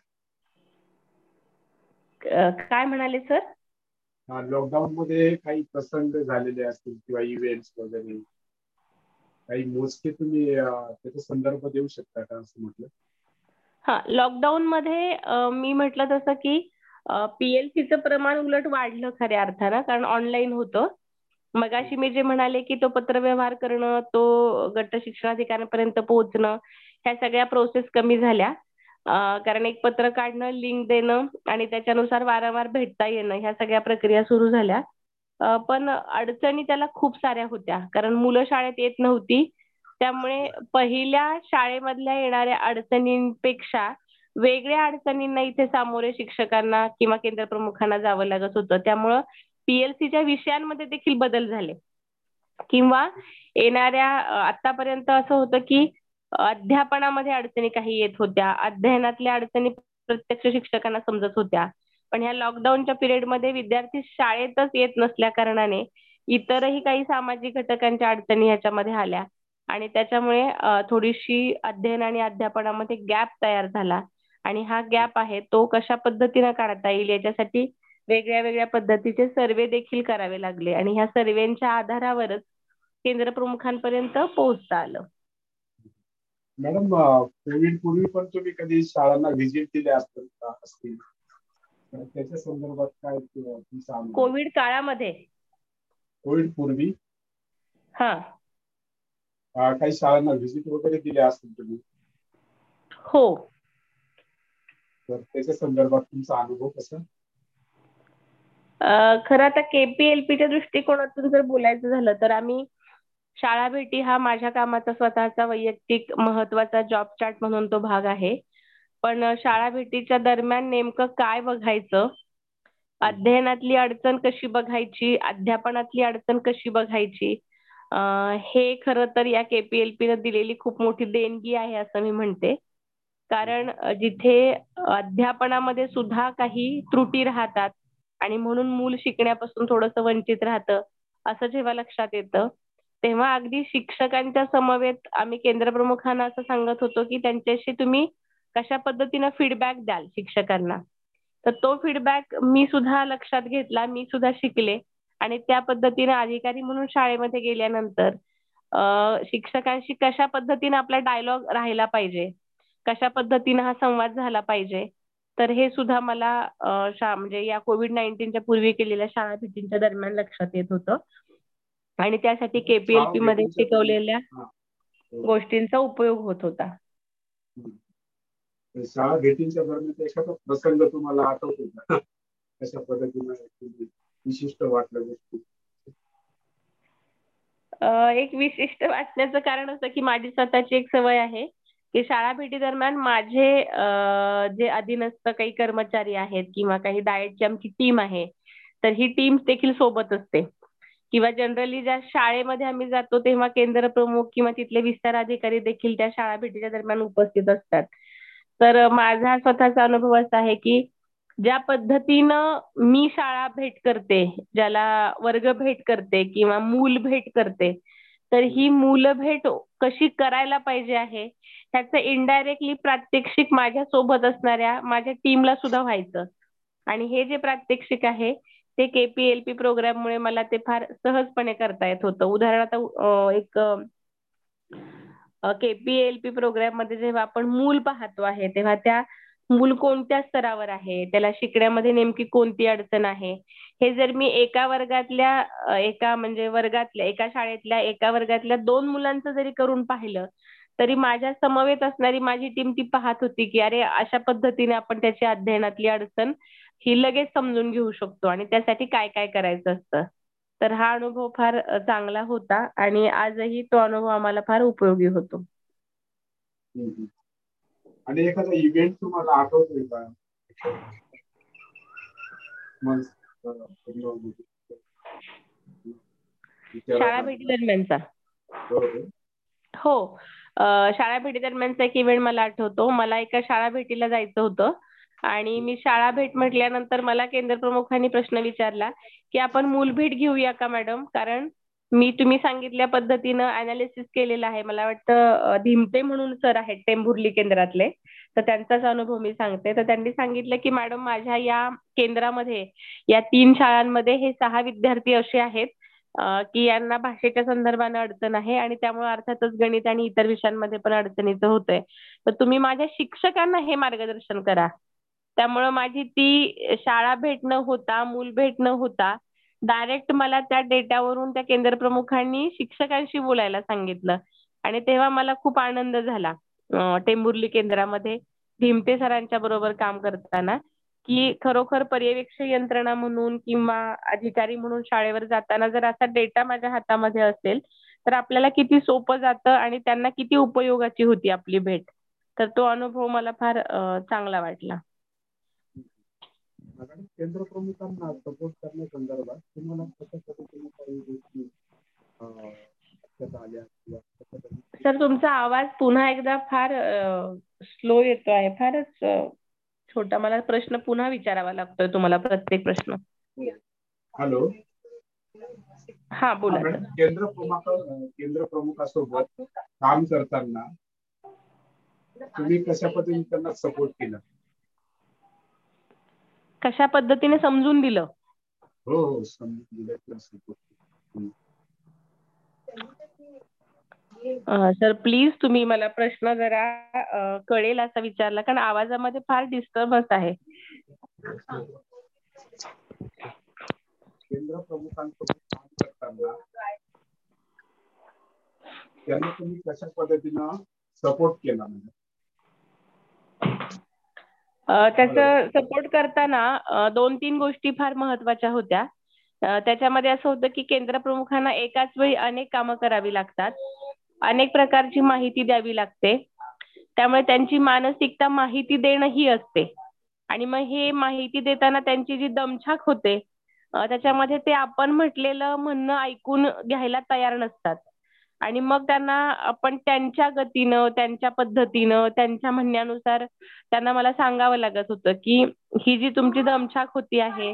अ, काय म्हणाले सर? आहे? लॉकडाऊन मध्ये काही प्रसंग झालेले असतील किंवा इव्हेंट्स वगैरे काही मोजके तुम्ही अ, त्याचा संदर्भ देऊ शकता का असं म्हटलं? हा, लॉकडाऊन मध्ये अ, मी म्हटलं तसं की पीएलसीचं प्रमाण उलट वाढलं खऱ्या अर्थानं, कारण ऑनलाईन होतं. मगाशी मी जे म्हणाले की तो पत्रव्यवहार करणं, तो गट शिक्षणाधिकाऱ्यांपर्यंत पोहोचणं, ह्या सगळ्या प्रोसेस कमी झाल्या. अ, कारण एक पत्र काढणं, लिंक देणं आणि त्याच्यानुसार वारंवार भेटता येणं, ह्या सगळ्या प्रक्रिया सुरू झाल्या. अ, पण अडचणी त्याला खूप साऱ्या होत्या, कारण मुलं शाळेत येत नव्हती. त्यामुळे पहिल्या शाळेमधल्या येणाऱ्या अडचणींपेक्षा वेगळ्या अडचणींना इथे सामोरे शिक्षकांना किंवा केंद्र प्रमुखांना जावं लागत होतं. त्यामुळं पीएलसीच्या विषयांमध्ये देखील बदल झाले किंवा येणाऱ्या अ, आतापर्यंत असं होतं की अध्यापनामध्ये अडचणी काही येत होत्या, अध्ययनातल्या अडचणी प्रत्यक्ष शिक्षकांना समजत होत्या. पण ह्या लॉकडाऊनच्या पिरियडमध्ये विद्यार्थी शाळेतच येत नसल्या कारणाने इतरही काही सामाजिक घटकांच्या अडचणी ह्याच्यामध्ये आल्या आणि त्याच्यामुळे अ, थोडीशी अध्ययन आणि अध्यापनामध्ये गॅप तयार झाला. आणि हा गॅप आहे तो कशा पद्धतीनं काढता येईल याच्यासाठी वेगळ्या वेगळ्या पद्धतीचे सर्वे देखील करावे लागले आणि ह्या सर्वेच्या आधारावरच केंद्र प्रमुखांपर्यंत पोहोचता आलं. मॅडम, कोविड पूर्वी पण तुम्ही कधी शाळांना व्हिजिट दिल्या असतील का असतील तर त्याच्या संदर्भात काय तुमचा अनुभव? कोविड काळामध्ये कोविड पूर्वी हा अ, काही शाळांना व्हिजिट वगैरे दिल्या असतील तुम्ही, हो. तर त्याच्या संदर्भात तुमचा अनुभव कसा? अ, खरं आता केपीएलपीच्या दृष्टिकोनातून जर बोलायचं झालं तर आम्ही शाळा भेटी हा माझ्या कामाचा स्वतःचा वैयक्तिक महत्वाचा जॉब चार्ट म्हणून तो भाग आहे. पण अ, शाळा भेटीच्या दरम्यान नेमकं काय बघायचं, अध्ययनातली अडचण कशी बघायची, अध्यापनातली अडचण कशी बघायची, अ, हे खरं तर या केपीएलपीनं दिलेली खूप मोठी देणगी आहे असं मी म्हणते. कारण अ, जिथे अध्यापनामध्ये सुद्धा काही त्रुटी राहतात आणि म्हणून मूल शिकण्यापासून थोडंसं वंचित राहतं, असं जेव्हा लक्षात येतं, तेव्हा अगदी शिक्षकांच्या समवेत आम्ही केंद्रप्रमुखांना असं सांगत होतो की त्यांच्याशी तुम्ही कशा पद्धतीनं फीडबॅक द्याल शिक्षकांना. तर तो फीडबॅक मी सुद्धा लक्षात घेतला, मी सुद्धा शिकले आणि त्या पद्धतीनं अधिकारी म्हणून शाळेमध्ये गेल्यानंतर अ, शिक्षकांशी कशा पद्धतीनं आपला डायलॉग राहिला पाहिजे, कशा पद्धतीनं हा संवाद झाला पाहिजे, तर हे सुद्धा मला अ, शा म्हणजे या कोविड नाईन्टीनच्या पूर्वी केलेल्या शाळा भेटींच्या दरम्यान लक्षात येत होतं आणि त्यासाठी शाळा केपीएलपी मध्ये भेटींच्या दरम्यान शिकवलेल्या हा, हो. गोष्टींचा उपयोग होत होता. हम्म. तर शाळा भेटींच्या दरम्यान एखादा प्रसंग तुम्हाला आठवतो का? कशा पद्धतीनं तुम्ही विशिष्ट वाटलं गोष्टी? अ, एक विशिष्ट वाटण्याचं कारण असं की माझी स्वतःची एक सवय आहे की शाळा भेटी दरम्यान माझे अ, जे अधीनस्थ काही कर्मचारी आहेत किंवा काही डाएटची आमची टीम आहे, तर ही टीम देखील सोबत असते किंवा जनरली ज्या शाळेमध्ये आम्ही जातो तेव्हा केंद्र प्रमुख किंवा तिथले विस्तार अधिकारी देखील त्या शाळा भेटीच्या दरम्यान उपस्थित असतात. तर अ, माझा स्वतःचा अनुभव असा आहे की ज्या पद्धतीनं मी शाळा भेट करते, ज्याला वर्ग भेट करते किंवा मूल भेट करते, तर ही मूल भेट कशी करायला पाहिजे आहे ह्याचं इनडायरेक्टली प्रात्यक्षिक माझ्या सोबत असणाऱ्या माझ्या टीमला सुद्धा व्हायचं. आणि हे जे प्रात्यक्षिक आहे ते केपीएलपी प्रोग्राममुळे मला ते फार सहजपणे करता येत होतं. उदाहरणार्थ अ, एक केपीएलपी प्रोग्राम मध्ये जेव्हा आपण मूल पाहतो आहे तेव्हा त्या मूल कोणत्या स्तरावर आहे, त्याला शिकण्यामध्ये नेमकी कोणती अडचण आहे, हे जर मी एका वर्गातल्या अ, एका म्हणजे वर्गातल्या एका शाळेतल्या एका वर्गातल्या दोन मुलांचं जरी करून पाहिलं, तरी माझ्या समवेत असणारी माझी टीम ती पाहत होती, की अरे अशा पद्धतीने आपण त्याची अध्ययनातली अडचण ही लगेच समजून घेऊ शकतो आणि त्यासाठी काय काय करायचं असतं. तर हा अनुभव फार अ, चांगला होता आणि आजही तो अनुभव आम्हाला फार उपयोगी होतो. हम्म, हम्म. आणि एखादा इव्हेंट तुम्हाला आठवतोय का? मग अ, पूर्ण शाळा विचारायला भेटी दरम्यानचा. बरोबर. हो. अ, शाळा भेटी दरम्यानचा एक इव्हेंट मला आठवतो. मला एका शाळा भेटीला जायचं होतं आणि मी शाळा भेट म्हटल्यानंतर मला केंद्र प्रमुखांनी प्रश्न विचारला, की आपण मूलभेट घेऊया का मॅडम? कारण मी तुम्ही सांगितल्या पद्धतीनं अनालिसिस केलेलं आहे. मला वाटतं अ, धिमते म्हणून सर आहेत टेंभुर्ली केंद्रातले. तर त्यांचाच अनुभव मी सांगते. तर त्यांनी सांगितलं, की मॅडम माझ्या या केंद्रामध्ये या तीन शाळांमध्ये हे सहा विद्यार्थी असे आहेत अ, की यांना भाषेच्या संदर्भानं अडचण आहे आणि त्यामुळे अर्थातच गणित आणि इतर विषयांमध्ये पण अडचणीचं होतंय. तर तुम्ही माझ्या शिक्षकांना हे मार्गदर्शन करा. त्यामुळं माझी ती शाळा भेट न होता, मूल भेट न होता डायरेक्ट मला त्या डेटावरून त्या केंद्र प्रमुखांनी शिक्षकांशी बोलायला सांगितलं आणि तेव्हा मला खूप आनंद झाला. अ, टेंभुर्ली केंद्रामध्ये भिमते सरांच्या बरोबर काम करताना, की खरोखर पर्यवेक्षक यंत्रणा म्हणून किंवा अधिकारी म्हणून शाळेवर जाताना जर असा डेटा माझ्या हातामध्ये असेल, तर आपल्याला किती सोपं जातं आणि त्यांना किती उपयोगाची होती आपली भेट. तर तो अनुभव मला फार अ, चांगला वाटला. मॅडम, केंद्र प्रमुखांना सपोर्ट करण्यासंदर्भात तुम्हाला कशा पद्धतीने काही गोष्टी अ, लक्षात आल्या किंवा कशा पद्धतीने सर तुमचा आवाज पुन्हा एकदा फार स्लो येतो आहे. फारच अ, छोटा. मला प्रश्न पुन्हा विचारावा लागतोय तुम्हाला प्रत्येक प्रश्न. हॅलो. हा हा बोला मॅडम, सर. केंद्र प्रमुख केंद्र प्रमुखासोबत काम करताना तुम्ही कशा पद्धतीने त्यांना सपोर्ट केला? कशा पद्धतीने समजून दिलं? हो हो समजून दिलं सपोर्ट. अ, सर प्लीज तुम्ही मला प्रश्न जरा अ, कळेल असा विचारला, कारण आवाजामध्ये फार डिस्टर्बन्स आहे. केंद्र प्रमुखांसोबत काम करताना त्यांना तुम्ही कशा पद्धतीनं सपोर्ट केला? अ, त्याचं सपोर्ट करताना अ, दोन तीन गोष्टी फार महत्त्वाच्या होत्या. अ, त्याच्यामध्ये असं होतं की केंद्र प्रमुखांना एकाच वेळी अनेक कामं करावी लागतात. अनेक प्रकारची माहिती द्यावी लागते. त्यामुळे त्यांची मानसिकता माहिती देणं ही असते. आणि मग हे माहिती देताना त्यांची जी दमछाक होते अ, त्याच्यामध्ये ते आपण म्हटलेलं म्हणणं ऐकून घ्यायला तयार नसतात. आणि मग त्यांना आपण त्यांच्या गतीनं, त्यांच्या पद्धतीनं, त्यांच्या म्हणण्यानुसार त्यांना मला सांगावं लागत होतं, की ही जी तुमची दमछाक होती आहे.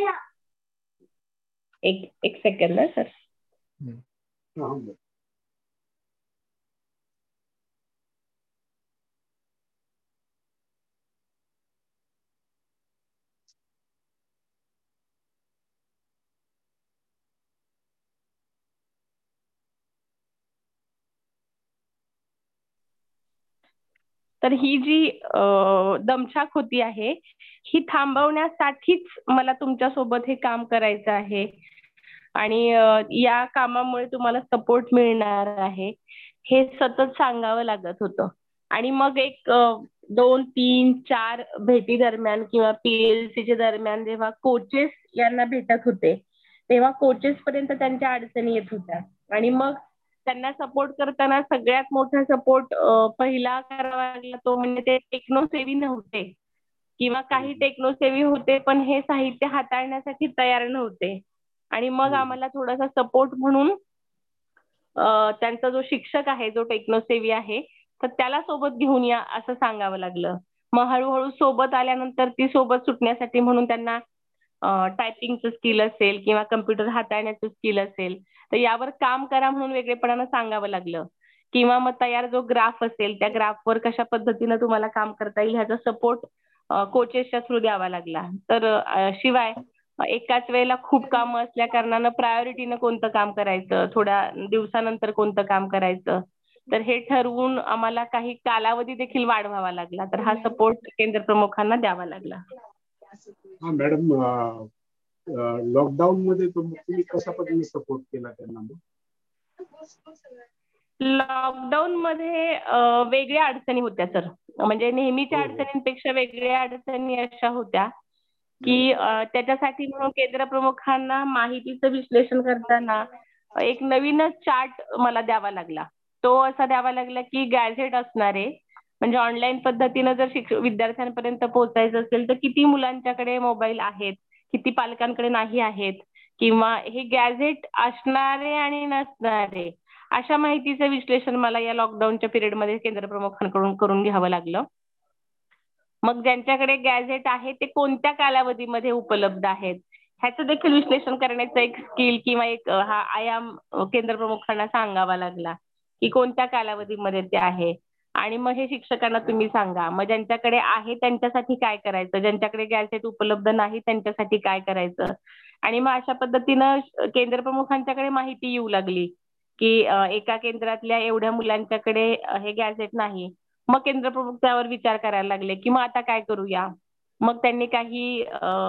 एक एक सेकंद ना सर. हा, हा. तर ही जी अ, दमछाक होती आहे, ही थांबवण्यासाठीच मला तुमच्यासोबत हे काम करायचं आहे. आणि अ, या कामामुळे तुम्हाला सपोर्ट मिळणार आहे. हे सतत सांगावं लागत होतं. आणि मग एक अ, दोन, तीन, चार भेटी दरम्यान किंवा पीएलसीच्या दरम्यान जेव्हा कोचेस यांना भेटत होते, तेव्हा कोचेस पर्यंत त्यांच्या अडचणी येत होत्या. आणि मग त्यांना सपोर्ट करताना सगळ्यात मोठा सपोर्ट पहिला करावा लागला तो म्हणजे ते टेक्नोसेवी नव्हते किंवा काही टेक्नोसेवी होते पण हे साहित्य हाताळण्यासाठी तयार नव्हते. आणि मग आम्हाला थोडासा सपोर्ट म्हणून अ, त्यांचा जो शिक्षक आहे, जो टेक्नोसेवी आहे, तर त्याला सोबत घेऊन या असं सांगावं लागलं. मग हळूहळू सोबत आल्यानंतर ती सोबत सुटण्यासाठी म्हणून त्यांना टायपिंगचं स्किल असेल किंवा कम्प्युटर हाताळण्याचं स्किल असेल, तर यावर काम करा म्हणून वेगळेपणानं सांगावं लागलं. किंवा मग तयार जो ग्राफ असेल, त्या ग्राफवर कशा पद्धतीनं तुम्हाला काम करता येईल ह्याचा सपोर्ट कोचेसच्या थ्रू द्यावा लागला. तर अ, शिवाय एकाच वेळेला खूप कामं असल्या कारणानं प्रायोरिटीनं कोणतं काम करायचं, थोड्या दिवसानंतर कोणतं काम करायचं, तर हे ठरवून आम्हाला काही कालावधी देखील वाढवावा लागला. तर हा सपोर्ट केंद्र प्रमुखांना द्यावा लागला. हा मॅडम, लॉकडाऊन मध्ये तुम्ही कशा पद्धतीने सपोर्ट केला त्यांना? लॉकडाऊन मध्ये वेगळ्या अडचणी होत्या सर. म्हणजे नेहमीच्या अडचणींपेक्षा वेगळ्या अडचणी अशा होत्या की त्याच्यासाठी म्हणून केंद्र प्रमुखांना माहितीचं विश्लेषण करताना एक नवीनच चार्ट मला द्यावा लागला. तो असा द्यावा लागला की गॅझेट असणारे, म्हणजे ऑनलाईन पद्धतीनं जर शिक्ष विद्यार्थ्यांपर्यंत पोहोचायचं असेल तर किती मुलांच्याकडे मोबाईल आहेत, किती पालकांकडे नाही आहेत, किंवा हे गॅझेट असणारे आणि नसणारे अशा माहितीचं विश्लेषण मला या लॉकडाऊनच्या पिरियडमध्ये केंद्र प्रमुखांकडून करून घ्यावं लागलं. मग ज्यांच्याकडे गॅझेट आहे ते कोणत्या कालावधीमध्ये उपलब्ध आहेत ह्याचं देखील विश्लेषण करण्याचा एक स्किल किंवा एक हा आयाम केंद्र प्रमुखांना सांगावा लागला की कोणत्या कालावधीमध्ये ते आहे. आणि मग हे शिक्षकांना तुम्ही सांगा. मग ज्यांच्याकडे आहे त्यांच्यासाठी काय करायचं, ज्यांच्याकडे गॅझेट उपलब्ध नाही त्यांच्यासाठी काय करायचं. आणि मग अशा पद्धतीनं केंद्र प्रमुखांच्याकडे माहिती येऊ लागली की एका केंद्रातल्या एवढ्या मुलांच्याकडे हे गॅझेट नाही. मग केंद्र प्रमुख त्यावर विचार करायला लागले की मग आता काय करूया. मग त्यांनी काही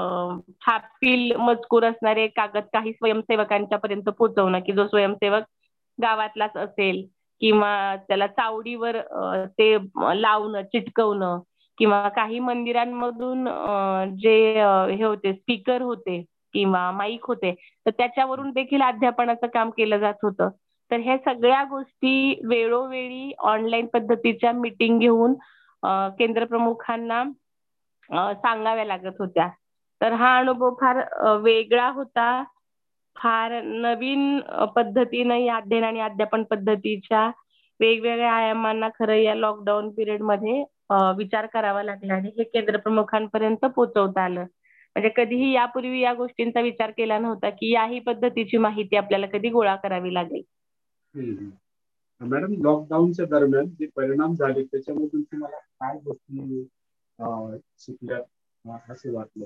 छापील मजकूर असणारे कागद काही स्वयंसेवकांच्या पर्यंत पोहोचवणं, की जो स्वयंसेवक गावातलाच असेल किंवा त्याला चावडीवर ते लावणं, चिटकवणं, किंवा काही मंदिरांमधून जे हे होते स्पीकर होते किंवा माईक होते तर त्याच्यावरून देखील अध्यापनाचं काम केलं जात होतं. तर ह्या सगळ्या गोष्टी वेळोवेळी ऑनलाईन पद्धतीच्या मीटिंग घेऊन केंद्र प्रमुखांना सांगाव्या लागत होत्या. तर हा अनुभव फार वेगळा होता. फार नवीन पद्धतीनं या अध्ययन आणि अध्यापन पद्धतीच्या वेगवेगळ्या आयामांना खरं या लॉकडाऊन पिरियडमध्ये विचार करावा लागला आणि हे केंद्र प्रमुखांपर्यंत पोहोचवता आलं. म्हणजे कधीही यापूर्वी या गोष्टींचा विचार केला नव्हता की याही पद्धतीची माहिती आपल्याला कधी गोळा करावी लागेल. मॅडम, लॉकडाऊनच्या दरम्यान जे परिणाम झाले त्याच्यामधून तुम्हाला काय गोष्टी शिकल्या असे वाटलं?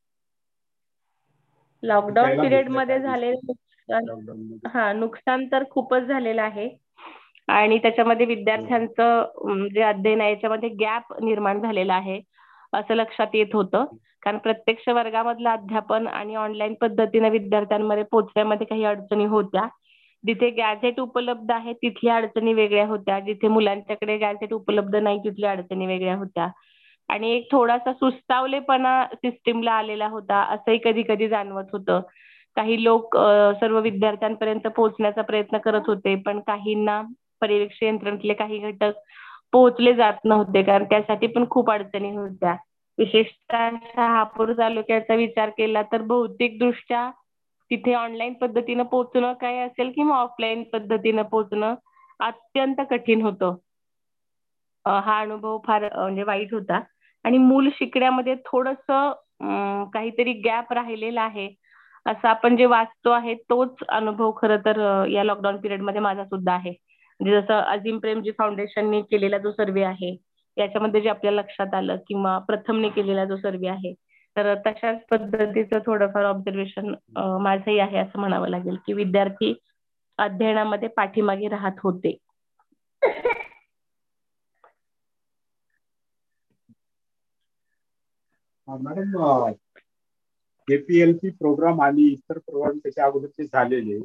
लॉकडाऊन पिरियड मध्ये झालेलं नुकसान, हा नुकसान तर खूपच झालेलं आहे. आणि त्याच्यामध्ये विद्यार्थ्यांचं जे अध्ययन आहे याच्यामध्ये गॅप निर्माण झालेला आहे असं लक्षात येत होतं. कारण प्रत्यक्ष वर्गामधलं अध्यापन आणि ऑनलाईन पद्धतीने विद्यार्थ्यांमध्ये पोहोचण्यामध्ये काही अडचणी होत्या. जिथे गॅझेट उपलब्ध आहे तिथल्या अडचणी वेगळ्या होत्या, जिथे मुलांच्याकडे गॅझेट उपलब्ध नाही तिथल्या अडचणी वेगळ्या होत्या. आणि एक थोडासा सुस्तावलेपणा सिस्टीमला आलेला होता असंही कधी कधी जाणवत होतं. काही लोक सर्व विद्यार्थ्यांपर्यंत पोहोचण्याचा प्रयत्न करत होते पण काहींना पर्यवेक्षण यंत्रणेतले काही घटक पोहोचले जात नव्हते कारण त्यासाठी पण खूप अडचणी होत्या. विशेषतः शहापूर तालुक्याचा विचार केला तर भौतिक दृष्ट्या तिथे ऑनलाईन पद्धतीनं पोहोचणं काय असेल किंवा ऑफलाईन पद्धतीनं पोहोचणं अत्यंत कठीण होतं. हा अनुभव फार म्हणजे वाईट होता. आणि मूल शिकण्यामध्ये थोडंसं काहीतरी गॅप राहिलेला आहे असं आपण जे वाचतो आहे तोच अनुभव खरं तर या लॉकडाऊन पिरियडमध्ये माझा सुद्धा आहे. म्हणजे जसं अजीम प्रेमजी फाउंडेशनने केलेला जो सर्वे आहे याच्यामध्ये जे आपल्या लक्षात आलं, किंवा प्रथमने केलेला जो सर्वे आहे, तर तशाच पद्धतीचं थोडंफार ऑब्झर्वेशन माझंही आहे असं म्हणावं लागेल की विद्यार्थी अध्ययनामध्ये पाठीमागे राहत होते. मॅडम, केपीएलपी प्रोग्राम आणि इतर प्रोग्राम त्याच्या अगोदरचे झालेले,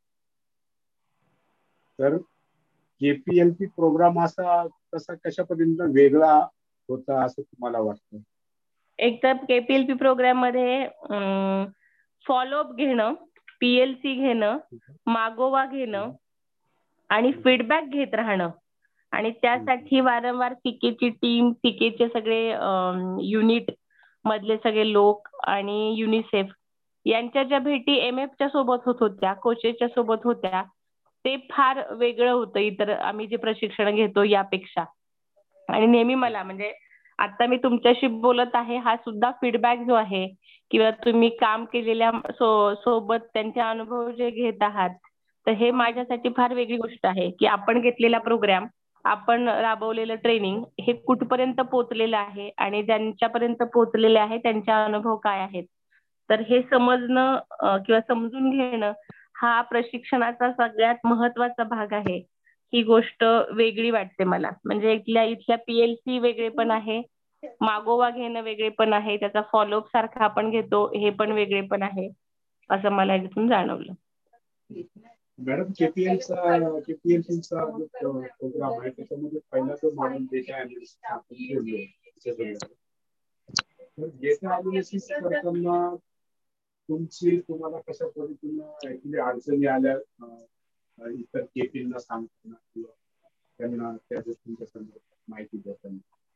तर केपीएलपी प्रोग्राम असा कसा कशा पद्धतीने वेगळा होता असं तुम्हाला वाटतं? एक तर केपीएलपी प्रोग्राम मध्ये फॉलोअप घेणं, पीएलसी घेणं, मागोवा घेणं आणि फीडबॅक घेत राहणं, आणि त्यासाठी वारंवार सीकेची टीम, सीकेचे सगळे युनिट मधले सगळे लोक आणि युनिसेफ यांच्या ज्या भेटी एमएफच्या सोबत होत होत्या, कोचेसच्या सोबत होत्या, ते फार वेगळं होतं इतर आम्ही जे प्रशिक्षण घेतो यापेक्षा. आणि नेहमी मला म्हणजे आता मी तुमच्याशी बोलत आहे हा सुद्धा फीडबॅक जो आहे किंवा तुम्ही काम केलेल्या सोबत त्यांचे अनुभव जे घेत आहात, तर हे माझ्यासाठी फार वेगळी गोष्ट आहे की आपण घेतलेला प्रोग्राम, आपण राबवलेलं ट्रेनिंग हे कुठपर्यंत पोहोचलेलं आहे आणि ज्यांच्यापर्यंत पोहोचलेले आहे त्यांचे अनुभव काय आहेत. तर हे समजणं किंवा समजून घेणं हा प्रशिक्षणाचा सगळ्यात महत्वाचा भाग आहे. ही गोष्ट वेगळी वाटते मला. म्हणजे इथल्या इथल्या पीएलसी वेगळे पण आहे, मागोवा घेणं वेगळे पण आहे, त्याचा फॉलोअप सारखा आपण घेतो हे पण वेगळे पण आहे, असं मला इथून जाणवलं. मॅडम केपीएलचा केपीएलसीचा प्रोग्राम आहे त्याच्यामध्ये पहिला जो मॉडेल डेटा अनालिसिस आपण ठेवलं तर डेटा अनालिसिस करताना तुमची तुम्हाला कशा पद्धतीनं ऍक्च्युली अडचणी आल्या इतर केपीएलला सांगताना किंवा त्यांना त्या गोष्टींच्या संदर्भात माहिती देताना?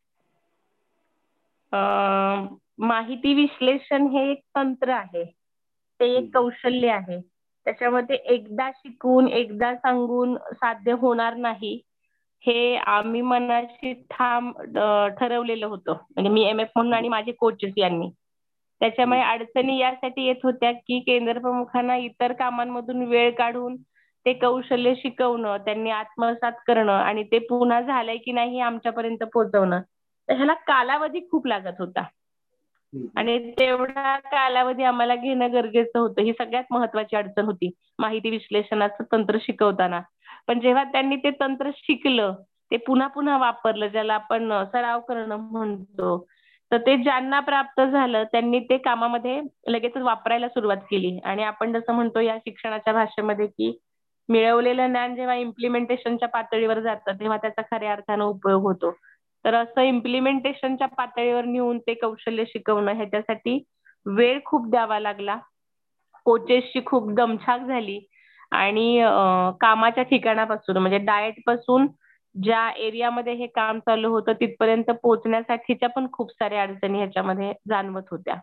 माहिती विश्लेषण हे एक तंत्र आहे, ते एक कौशल्य आहे. त्याच्यामध्ये एकदा शिकून एकदा सांगून साध्य होणार नाही हे आम्ही मनाशी ठाम ठरवलेलं होतं. म्हणजे मी एम एफ म्हणून आणि माझे कोचेस यांनी. त्याच्यामुळे अडचणी यासाठी येत होत्या की केंद्र प्रमुखांना इतर कामांमधून वेळ काढून ते कौशल्य शिकवणं, त्यांनी आत्मसात करणं आणि ते पुन्हा झालंय की नाही आमच्यापर्यंत पोहोचवणं, तर ह्याला कालावधी खूप लागत होता. आणि तेवढा कालावधी आम्हाला घेणं गरजेचं होतं. ही सगळ्यात महत्वाची अडचण होती माहिती विश्लेषणाचं तंत्र शिकवताना. पण जेव्हा त्यांनी ते तंत्र शिकलं, ते पुन्हा पुन्हा वापरलं, ज्याला आपण सराव करणं म्हणतो, तर ते ज्यांना प्राप्त झालं त्यांनी ते कामामध्ये लगेचच वापरायला सुरुवात केली. आणि आपण जसं म्हणतो या शिक्षणाच्या भाषेमध्ये की मिळवलेलं ज्ञान जेव्हा इम्प्लिमेंटेशनच्या पातळीवर जातं तेव्हा त्याचा खऱ्या अर्थानं उपयोग होतो. तर असं इम्प्लिमेंटेशनच्या पातळीवर नेऊन ते कौशल्य शिकवणं ह्याच्यासाठी वेळ खूप द्यावा लागला. कोचेसची खूप दमछाक झाली आणि कामाच्या ठिकाणापासून म्हणजे डाएट पासून ज्या एरियामध्ये हे काम चालू होतं तिथपर्यंत पोहोचण्यासाठीच्या पण खूप साऱ्या अडचणी ह्याच्यामध्ये जाणवत होत्या.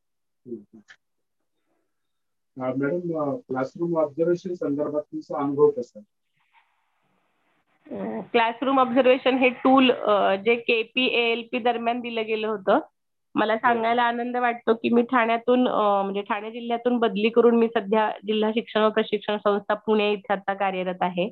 मॅडम क्लासरूम ऑब्झर्वेशन संदर्भात तुमचा अनुभव कसा? क्लासरूम ऑब्झर्वेशन हे टूल जे केपीएएलपी दरम्यान दिलं गेलं होतं. मला सांगायला आनंद वाटतो की मी ठाण्यातून म्हणजे ठाणे जिल्ह्यातून बदली करून मी सध्या जिल्हा शिक्षण व प्रशिक्षण संस्था पुणे इथे आता कार्यरत आहे.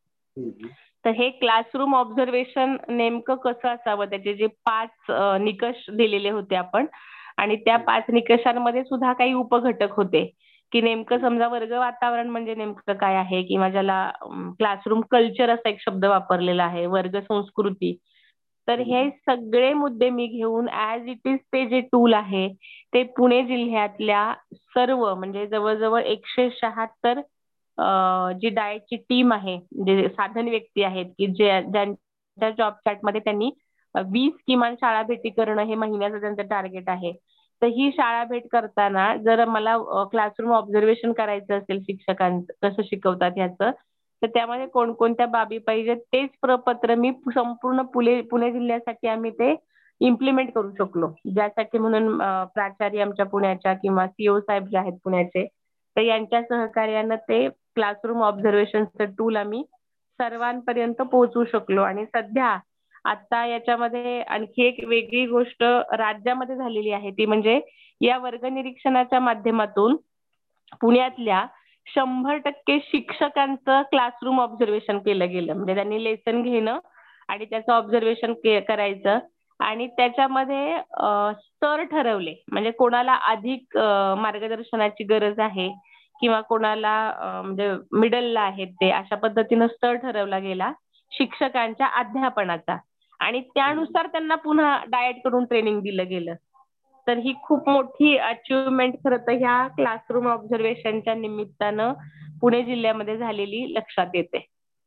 तर हे क्लासरूम ऑब्झर्वेशन नेमकं कसं असावं, त्याचे जे पाच निकष दिलेले होते आपण आणि त्या पाच निकषांमध्ये सुद्धा काही उपघटक होते की नेमकं समजा वर्ग वातावरण म्हणजे नेमकं काय आहे किंवा ज्याला क्लासरूम कल्चर असा एक शब्द वापरलेला आहे, वर्ग संस्कृती. तर हे सगळे मुद्दे मी घेऊन ऍज इट इज ते जे टूल आहे ते पुणे जिल्ह्यातल्या सर्व म्हणजे जवळजवळ एकशे शहात्तर जी डाएटची टीम आहे, जे साधन व्यक्ती आहेत की जे ज्यांच्या जॉब चॅटमध्ये त्यांनी वीस किमान शाळा भेटी करणं हे महिन्याचं त्यांचं टार्गेट आहे. तर ही शाळा भेट करताना जर मला क्लासरूम ऑब्झर्वेशन करायचं असेल शिक्षकांचं कसं शिकवतात ह्याचं, तर त्यामध्ये कोणकोणत्या बाबी पाहिजेत तेच प्रपत्र मी संपूर्ण पुणे पुणे जिल्ह्यासाठी आम्ही ते इम्प्लिमेंट करू शकलो. ज्यासाठी म्हणून प्राचार्य आमच्या पुण्याच्या किंवा सीओ साहेब जे आहेत पुण्याचे, तर यांच्या सहकार्यानं ते क्लासरूम ऑब्झर्वेशनचं टूल आम्ही सर्वांपर्यंत पोहोचवू शकलो. आणि सध्या आता याच्यामध्ये आणखी एक वेगळी गोष्ट राज्यामध्ये झालेली आहे ती म्हणजे या वर्ग निरीक्षणाच्या माध्यमातून पुण्यातल्या शंभर टक्के शिक्षकांचं क्लासरूम ऑब्झर्वेशन केलं गेलं. म्हणजे त्यांनी लेसन घेणं आणि त्याचं ऑब्झर्वेशन करायचं आणि त्याच्यामध्ये स्तर ठरवले म्हणजे कोणाला अधिक मार्गदर्शनाची गरज आहे किंवा कोणाला म्हणजे मिडलला आहेत ते, अशा पद्धतीनं स्तर ठरवला गेला शिक्षकांच्या अध्यापनाचा आणि त्यानुसार त्यांना पुन्हा डाएट कडून ट्रेनिंग दिलं गेलं. तर ही खूप मोठी अचिव्हमेंट खरं तर ह्या क्लासरूम ऑब्झर्वेशनच्या निमित्तानं पुणे जिल्ह्यामध्ये झालेली लक्षात येते.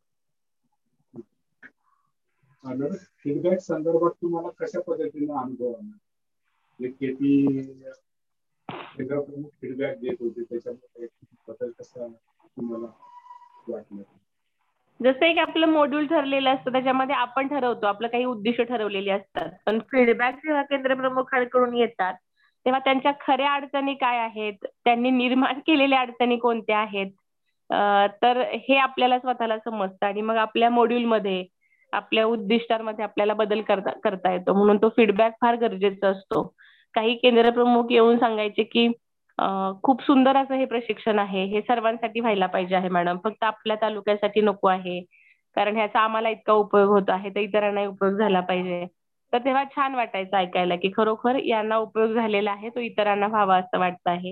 फीडबॅक संदर्भात तुम्हाला कशा पद्धतीने अनुभव आला? केपी प्रमुख फीडबॅक देत होते त्याच्यामध्ये बदल कसा तुम्हाला वाटलं? जसं की आपलं मॉड्यूल ठरलेलं असतं त्याच्यामध्ये आपण ठरवतो, आपलं काही उद्दिष्ट ठरवलेली असतात, पण फीडबॅक जेव्हा केंद्र प्रमुखांकडून येतात तेव्हा त्यांच्या खऱ्या अडचणी काय आहेत, त्यांनी निर्माण केलेल्या अडचणी कोणत्या आहेत, तर हे आपल्याला स्वतःला समजतं आणि मग आपल्या मॉड्यूलमध्ये आपल्या उद्दिष्टांमध्ये आपल्याला बदल करता करता येतो. म्हणून तो फीडबॅक फार गरजेचा असतो. काही केंद्र प्रमुख येऊन सांगायचे की खूप सुंदर असं हे प्रशिक्षण आहे, हे सर्वांसाठी व्हायला पाहिजे आहे मॅडम, फक्त आपल्या तालुक्यासाठी नको आहे कारण ह्याचा आम्हाला इतका उपयोग होत आहे तर इतरांनाही उपयोग झाला पाहिजे. तर तेव्हा छान वाटायचं ऐकायला की खरोखर यांना उपयोग झालेला आहे, तो इतरांना व्हावा असं वाटत आहे.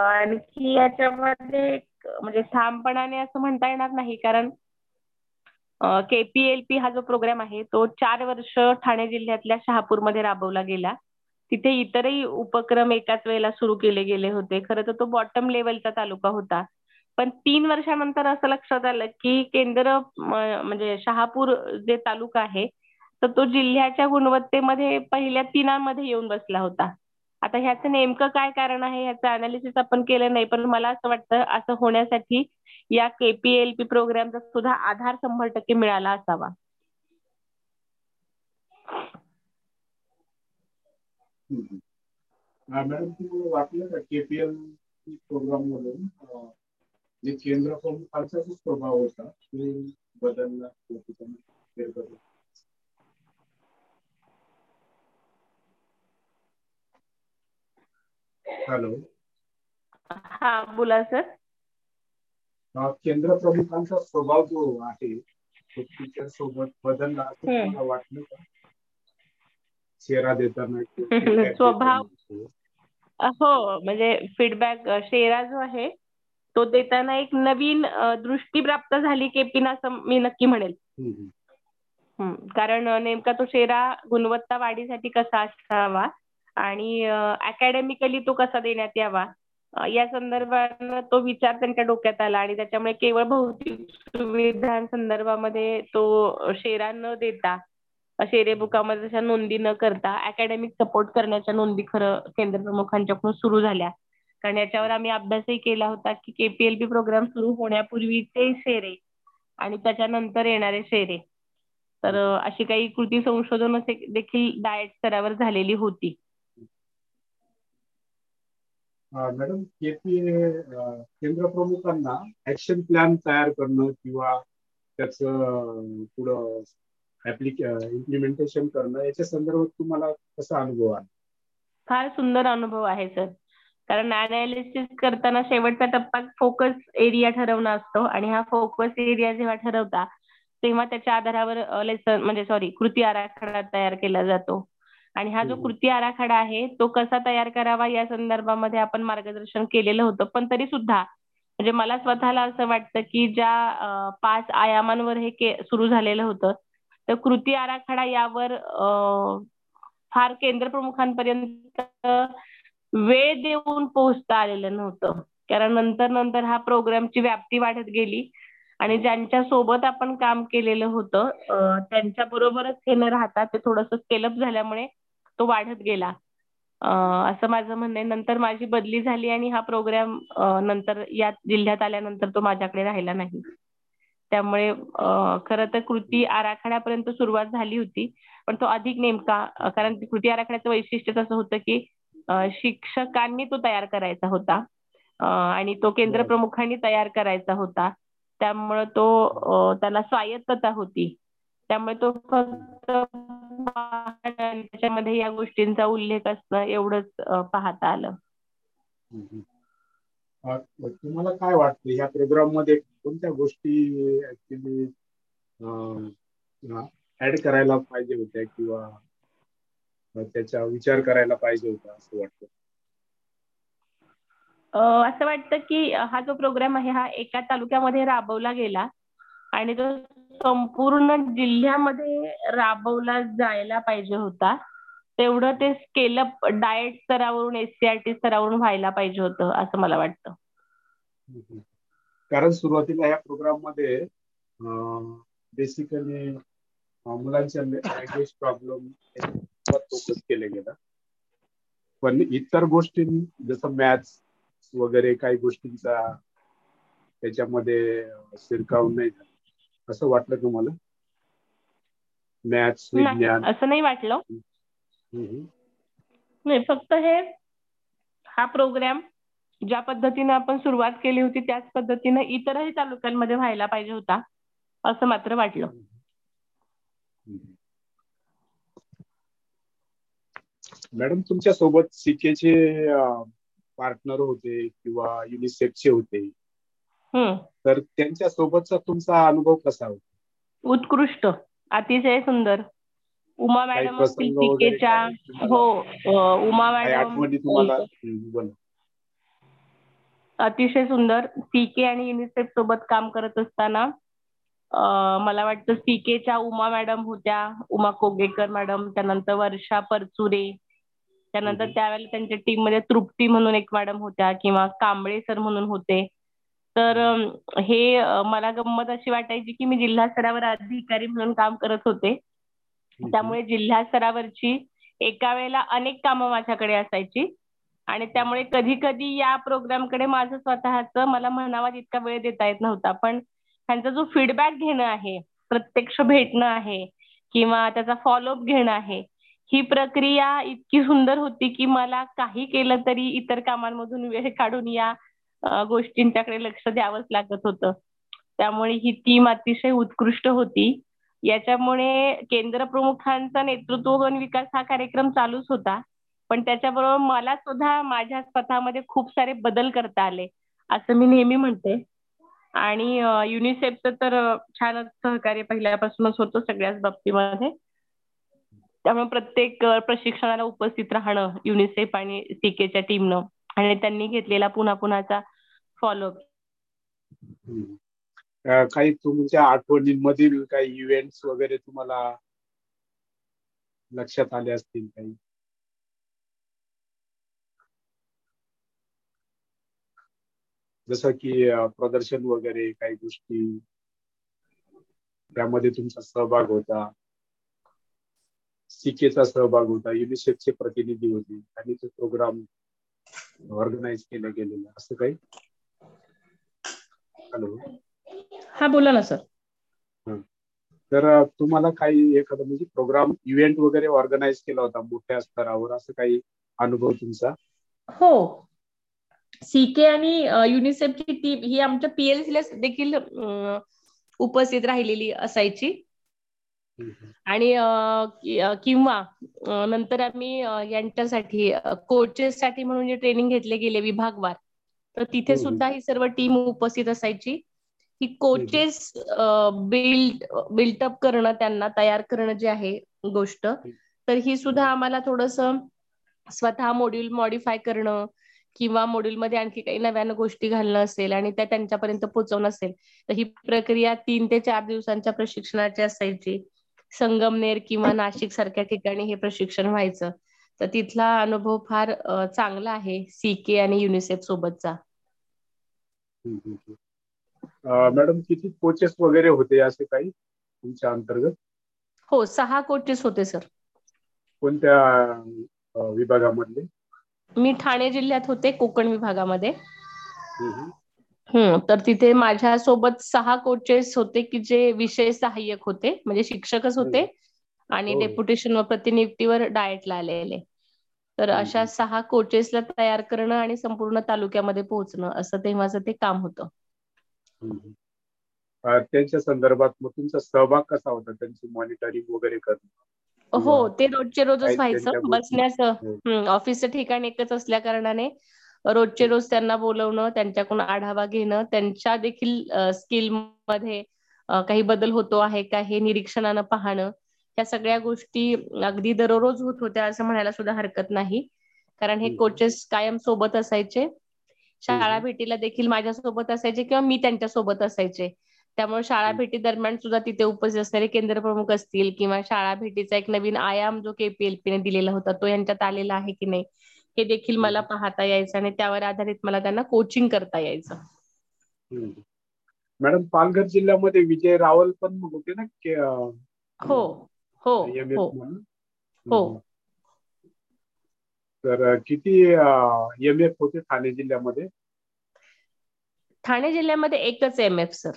आणखी याच्यामध्ये म्हणजे ठामपणाने असं म्हणता येणार नाही कारण केपीएलपी हा जो प्रोग्राम आहे तो चार वर्ष ठाणे जिल्ह्यातल्या शहापूरमध्ये राबवला गेला. तिथे इतरही उपक्रम एकाच वेळेला सुरू केले गेले होते. खरं तर तो बॉटम लेवलचा तालुका होता. पण तीन वर्षानंतर असं लक्षात आलं की केंद्र म्हणजे शहापूर जे तालुका आहे तर तो जिल्ह्याच्या गुणवत्तेमध्ये पहिल्या तिनांमध्ये येऊन बसला होता. आता ह्याचं नेमकं काय कारण आहे ह्याचं अनालिसिस आपण केलं नाही, पण मला असं वाटतं असं होण्यासाठी या केपीएलपी प्रोग्रामचा सुद्धा आधार शंभर टक्के मिळाला असावा. मॅडम तुम्हाला वाटलं का केपीएल प्रोग्राम मधून जे केंद्र प्रमुखांचा जो प्रभाव होता तो बदलला? हॅलो, हा बोला सर. केंद्र प्रमुखांचा स्वभाव जो आहे तो टीचर सोबत बदलला असं तुम्हाला वाटलं का? शेरा देताना स्वभाव हो म्हणजे फीडबॅक शेरा जो आहे तो देताना एक नवीन दृष्टी प्राप्त झाली केपीना असं मी नक्की म्हणेल. कारण नेमका तो शेरा गुणवत्ता वाढीसाठी कसा असावा आणि अकॅडमिकली तो कसा देण्यात यावा या संदर्भात तो विचार त्यांच्या डोक्यात आला आणि त्याच्यामुळे केवळ भौतिक सुविधांसंदर्भामध्ये तो शेरा न देता शेरे बुकामध्ये तशा नोंदी न करता अकॅडमिक सपोर्ट करण्याच्या नोंदी खरं केंद्र प्रमुखांच्याकडून सुरू झाल्या. कारण याच्यावर आम्ही अभ्यासही केला होता की केपीएलपी प्रोग्राम सुरू होण्यापूर्वीचे शेरे आणि त्याच्यानंतर येणारे शेरे तर अशी काही कृती संशोधन देखील डाएट स्तरावर झालेली होती. मॅडम केपी केंद्र प्रमुखांना ऍक्शन प्लॅन तयार करणं किंवा त्याचं पुढं इम्प्लिमेंटेशन करणं याच्या संदर्भात तुम्हाला कसा अनुभव आहे? फार सुंदर अनुभव आहे सर. कारण अनालिसिस करताना शेवटचा टप्पा फोकस एरिया ठरवणं असतो आणि हा फोकस एरिया जेव्हा ठरवता तेव्हा त्याच्या आधारावर लेसन म्हणजे सॉरी कृती आराखडा तयार केला जातो आणि हा जो कृती आराखडा आहे तो कसा तयार करावा या संदर्भामध्ये आपण मार्गदर्शन केलेलं होतं. पण तरी सुद्धा म्हणजे मला स्वतःला असं वाटतं की ज्या पाच आयामांवर हे सुरू झालेलं होतं तर कृती आराखडा यावर फार केंद्र प्रमुखांपर्यंत वेळ देऊन पोहोचता आलेलं नव्हतं. कारण नंतर नंतर हा प्रोग्रामची व्याप्ती वाढत गेली आणि ज्यांच्या सोबत आपण काम केलेलं होतं त्यांच्या बरोबरच हे न राहता ते थोडंसं स्केलअप झाल्यामुळे तो वाढत गेला असं माझं म्हणणं आहे. नंतर माझी बदली झाली आणि हा प्रोग्राम नंतर या जिल्ह्यात आल्यानंतर तो माझ्याकडे राहिला नाही. त्यामुळे खरं तर कृती आराखड्यापर्यंत सुरुवात झाली होती पण तो अधिक नेमका कारण कृती आराखड्याचं वैशिष्ट्य असं होतं की शिक्षकांनी तो तयार करायचा होता आणि तो केंद्र प्रमुखांनी तयार करायचा होता. त्यामुळे तो त्याला स्वायत्तता होती. त्यामुळे तो फक्त त्याच्यामध्ये या गोष्टींचा उल्लेख असणं एवढंच पाहता आलं. तुम्हाला काय वाटतं ह्या प्रोग्राम मध्ये कोणत्या गोष्टी ऍक्च्युली ऍड करायला पाहिजे होत्या किंवा त्याचा विचार करायला पाहिजे होता असं वाटतं? असं वाटतं की हा जो प्रोग्राम आहे हा एका तालुक्यामध्ये राबवला गेला आणि तो संपूर्ण जिल्ह्यामध्ये राबवला जायला पाहिजे होता. तेवढं ते स्केलअप डाएट स्तरावरून एससीआरटी स्तरावरून व्हायला पाहिजे होतं असं मला वाटतं. कारण सुरुवातीला या प्रोग्राम मध्ये बेसिकली मुलांच्या लँग्वेज प्रॉब्लेम फोकस केले गेला पण इतर गोष्टी जसं मॅथ्स वगैरे काही गोष्टींचा त्याच्यामध्ये शिरकाव नाही झाला असं वाटलं तुम्हाला? मॅथ्स विज्ञान असं नाही वाटलं. नाही फक्त हे हा प्रोग्राम ज्या पद्धतीने आपण सुरुवात केली होती त्याच पद्धतीने इतरही तालुक्यांमध्ये व्हायला पाहिजे होता असं मात्र वाटलं. मॅडम तुमच्या सोबत सीकेचे पार्टनर होते किंवा युनिसेफचे होते तर त्यांच्या सोबतचा तुमचा अनुभव कसा होता? उत्कृष्ट, अतिशय सुंदर. उमा मॅडम असतील सीकेच्या हो उमा मॅडम अतिशय सुंदर. सीके आणि युनिसेफ सोबत काम करत असताना मला वाटतं सीकेच्या उमा मॅडम होत्या, उमा कोगेकर मॅडम, त्यानंतर वर्षा परचुरे, त्यानंतर त्यावेळेला त्यांच्या टीम मध्ये तृप्ती म्हणून एक मॅडम होत्या किंवा कांबळे सर म्हणून होते. तर हे मला गंमत अशी वाटायची की मी जिल्हा स्तरावर अधिकारी म्हणून काम करत होते. त्यामुळे जिल्हा स्तरावरची एका वेळेला अनेक कामं माझ्याकडे असायची आणि त्यामुळे कधी कधी या प्रोग्रामकडे माझं स्वतःचं मला म्हणावा इतका वेळ देता येत नव्हता. पण त्यांचा जो फीडबॅक घेणं आहे, प्रत्यक्ष भेटणं आहे किंवा त्याचा फॉलोअप घेणं आहे, ही प्रक्रिया इतकी सुंदर होती की मला काही केलं तरी इतर कामांमधून वेळ काढून या गोष्टींच्याकडे लक्ष द्यावंच लागत होतं. त्यामुळे ही टीम अतिशय उत्कृष्ट होती. याच्यामुळे केंद्र प्रमुखांचा नेतृत्व आणि विकास हा कार्यक्रम चालूच होता, पण त्याच्याबरोबर मला सुद्धा माझ्या स्वतःमध्ये खूप सारे बदल करता आले असं मी नेहमी म्हणते. आणि युनिसेफचं तर छानच सहकार्य पहिल्यापासूनच होतं सगळ्याच बाबतीमध्ये. त्यामुळे प्रत्येक प्रशिक्षणाला उपस्थित राहणं युनिसेफ आणि सीकेच्या टीमनं आणि त्यांनी घेतलेला पुन्हा पुन्हाचा फॉलोअप. काही तुमच्या आठवणींमधील काही इव्हेंट्स वगैरे तुम्हाला लक्षात आले असतील काही? जसं की प्रदर्शन वगैरे काही गोष्टी त्यामध्ये तुमचा सहभाग होता, सीकेचा सहभाग होता, युनिसेफचे प्रतिनिधी होते आणि तो प्रोग्राम ऑर्गनाइज केला गेलेला असं काही? हॅलो, हा बोला ना सर. तर तुम्हाला काही एखादा म्हणजे प्रोग्राम इव्हेंट वगैरे ऑर्गनाइज केला होता मोठ्या स्तरावर, असं काही अनुभव तुमचा? हो, सीके आणि युनिसेफची टीम ही आमच्या पीएलसीला देखील उपस्थित राहिलेली असायची आणि किंवा नंतर आम्ही यांच्यासाठी कोचेससाठी म्हणून जे ट्रेनिंग घेतले गेले विभागवार, तर तिथे सुद्धा ही सर्व टीम उपस्थित असायची. ही कोचेस बिल्ड बिल्टअप करणं, त्यांना तयार करणं जे आहे गोष्ट, तर ही सुद्धा आम्हाला थोडंसं स्वतः मॉड्यूल मॉडिफाय करणं किंवा मॉड्यूल मध्ये आणखी काही नव्यानं गोष्टी घालणं असेल आणि त्या त्यांच्यापर्यंत पोहोचवणं असेल, तर ही प्रक्रिया तीन ते चार दिवसांच्या प्रशिक्षणाची असायची. संगमनेर किंवा नाशिक सारख्या ठिकाणी हे प्रशिक्षण व्हायचं. तर तिथला अनुभव फार चांगला आहे सीके आणि युनिसेफ सोबतचा. मॅडम किती कोचेस वगैरे होते असे काही तुमच्या अंतर्गत? हो, सहा कोचेस होते सर. कोणत्या विभागामधले? मी ठाणे जिल्ह्यात होते, कोकण विभागामध्ये. हम्म तर तिथे माझ्या सोबत सहा कोचेस होते की जे विषय सहाय्यक होते, म्हणजे शिक्षकच होते आणि डेप्युटेशन व प्रतिनियुक्तीवर डाएटला आलेले. तर अशा सहा कोचेसला तयार करणं आणि संपूर्ण तालुक्यामध्ये पोहोचणं असं तेव्हाचं ते काम होतं. त्यांच्या संदर्भात मग तुमचा सहभाग कसा होता? त्यांची मॉनिटरिंग वगैरे करणं? हो, ते रोजचे रोजच व्हायचं. बसण्याचं ऑफिसचं ठिकाण एकच असल्या कारणाने रोजचे रोज त्यांना बोलवणं, त्यांच्याकडून आढावा घेणं, त्यांच्या देखील स्किल मध्ये काही बदल होतो आहे का हे निरीक्षणानं पाहणं, ह्या सगळ्या गोष्टी अगदी दररोज होत होत्या असं म्हणायला सुद्धा हरकत नाही. कारण हे कोचेस कायम सोबत असायचे. शाळा भेटीला देखील माझ्या सोबत असायचे किंवा मी त्यांच्या सोबत असायचे. त्यामुळे शाळा भेटी दरम्यान सुद्धा तिथे उपस्थित असणारे केंद्र प्रमुख असतील किंवा शाळा भेटीचा एक नवीन आयाम जो केपीएलपीने दिलेला होता तो यांच्यात आलेला आहे की नाही हे देखील मला पाहता यायचं आणि त्यावर आधारित मला त्यांना कोचिंग करता यायचं. मॅडम, पालघर जिल्ह्यामध्ये विजय रावल पण होते ना? हो हो हो हो. तर किती एम एफ होते ठाणे जिल्ह्यामध्ये? ठाणे जिल्ह्यामध्ये एकच एम एफ सर,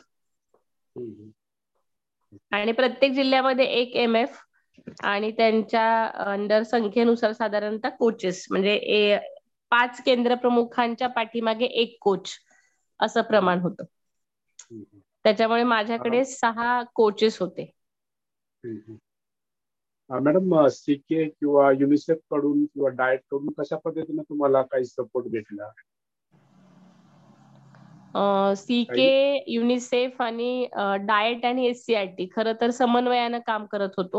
आणि प्रत्येक जिल्ह्यामध्ये एक एम एफ आणि त्यांच्या अंडर संख्येनुसार साधारणतः कोचेस, म्हणजे पाच केंद्र प्रमुखांच्या पाठीमागे एक कोच असं प्रमाण होतं. त्याच्यामुळे माझ्याकडे सहा कोचेस होते. मॅडम, सीके किंवा युनिसेफ कडून किंवा डाएट कडून कशा पद्धतीने तुम्हाला काही सपोर्ट भेटला? सीके, युनिसेफ आणि डाएट आणि एससीआरटी खरं तर समन्वयानं काम करत होतो.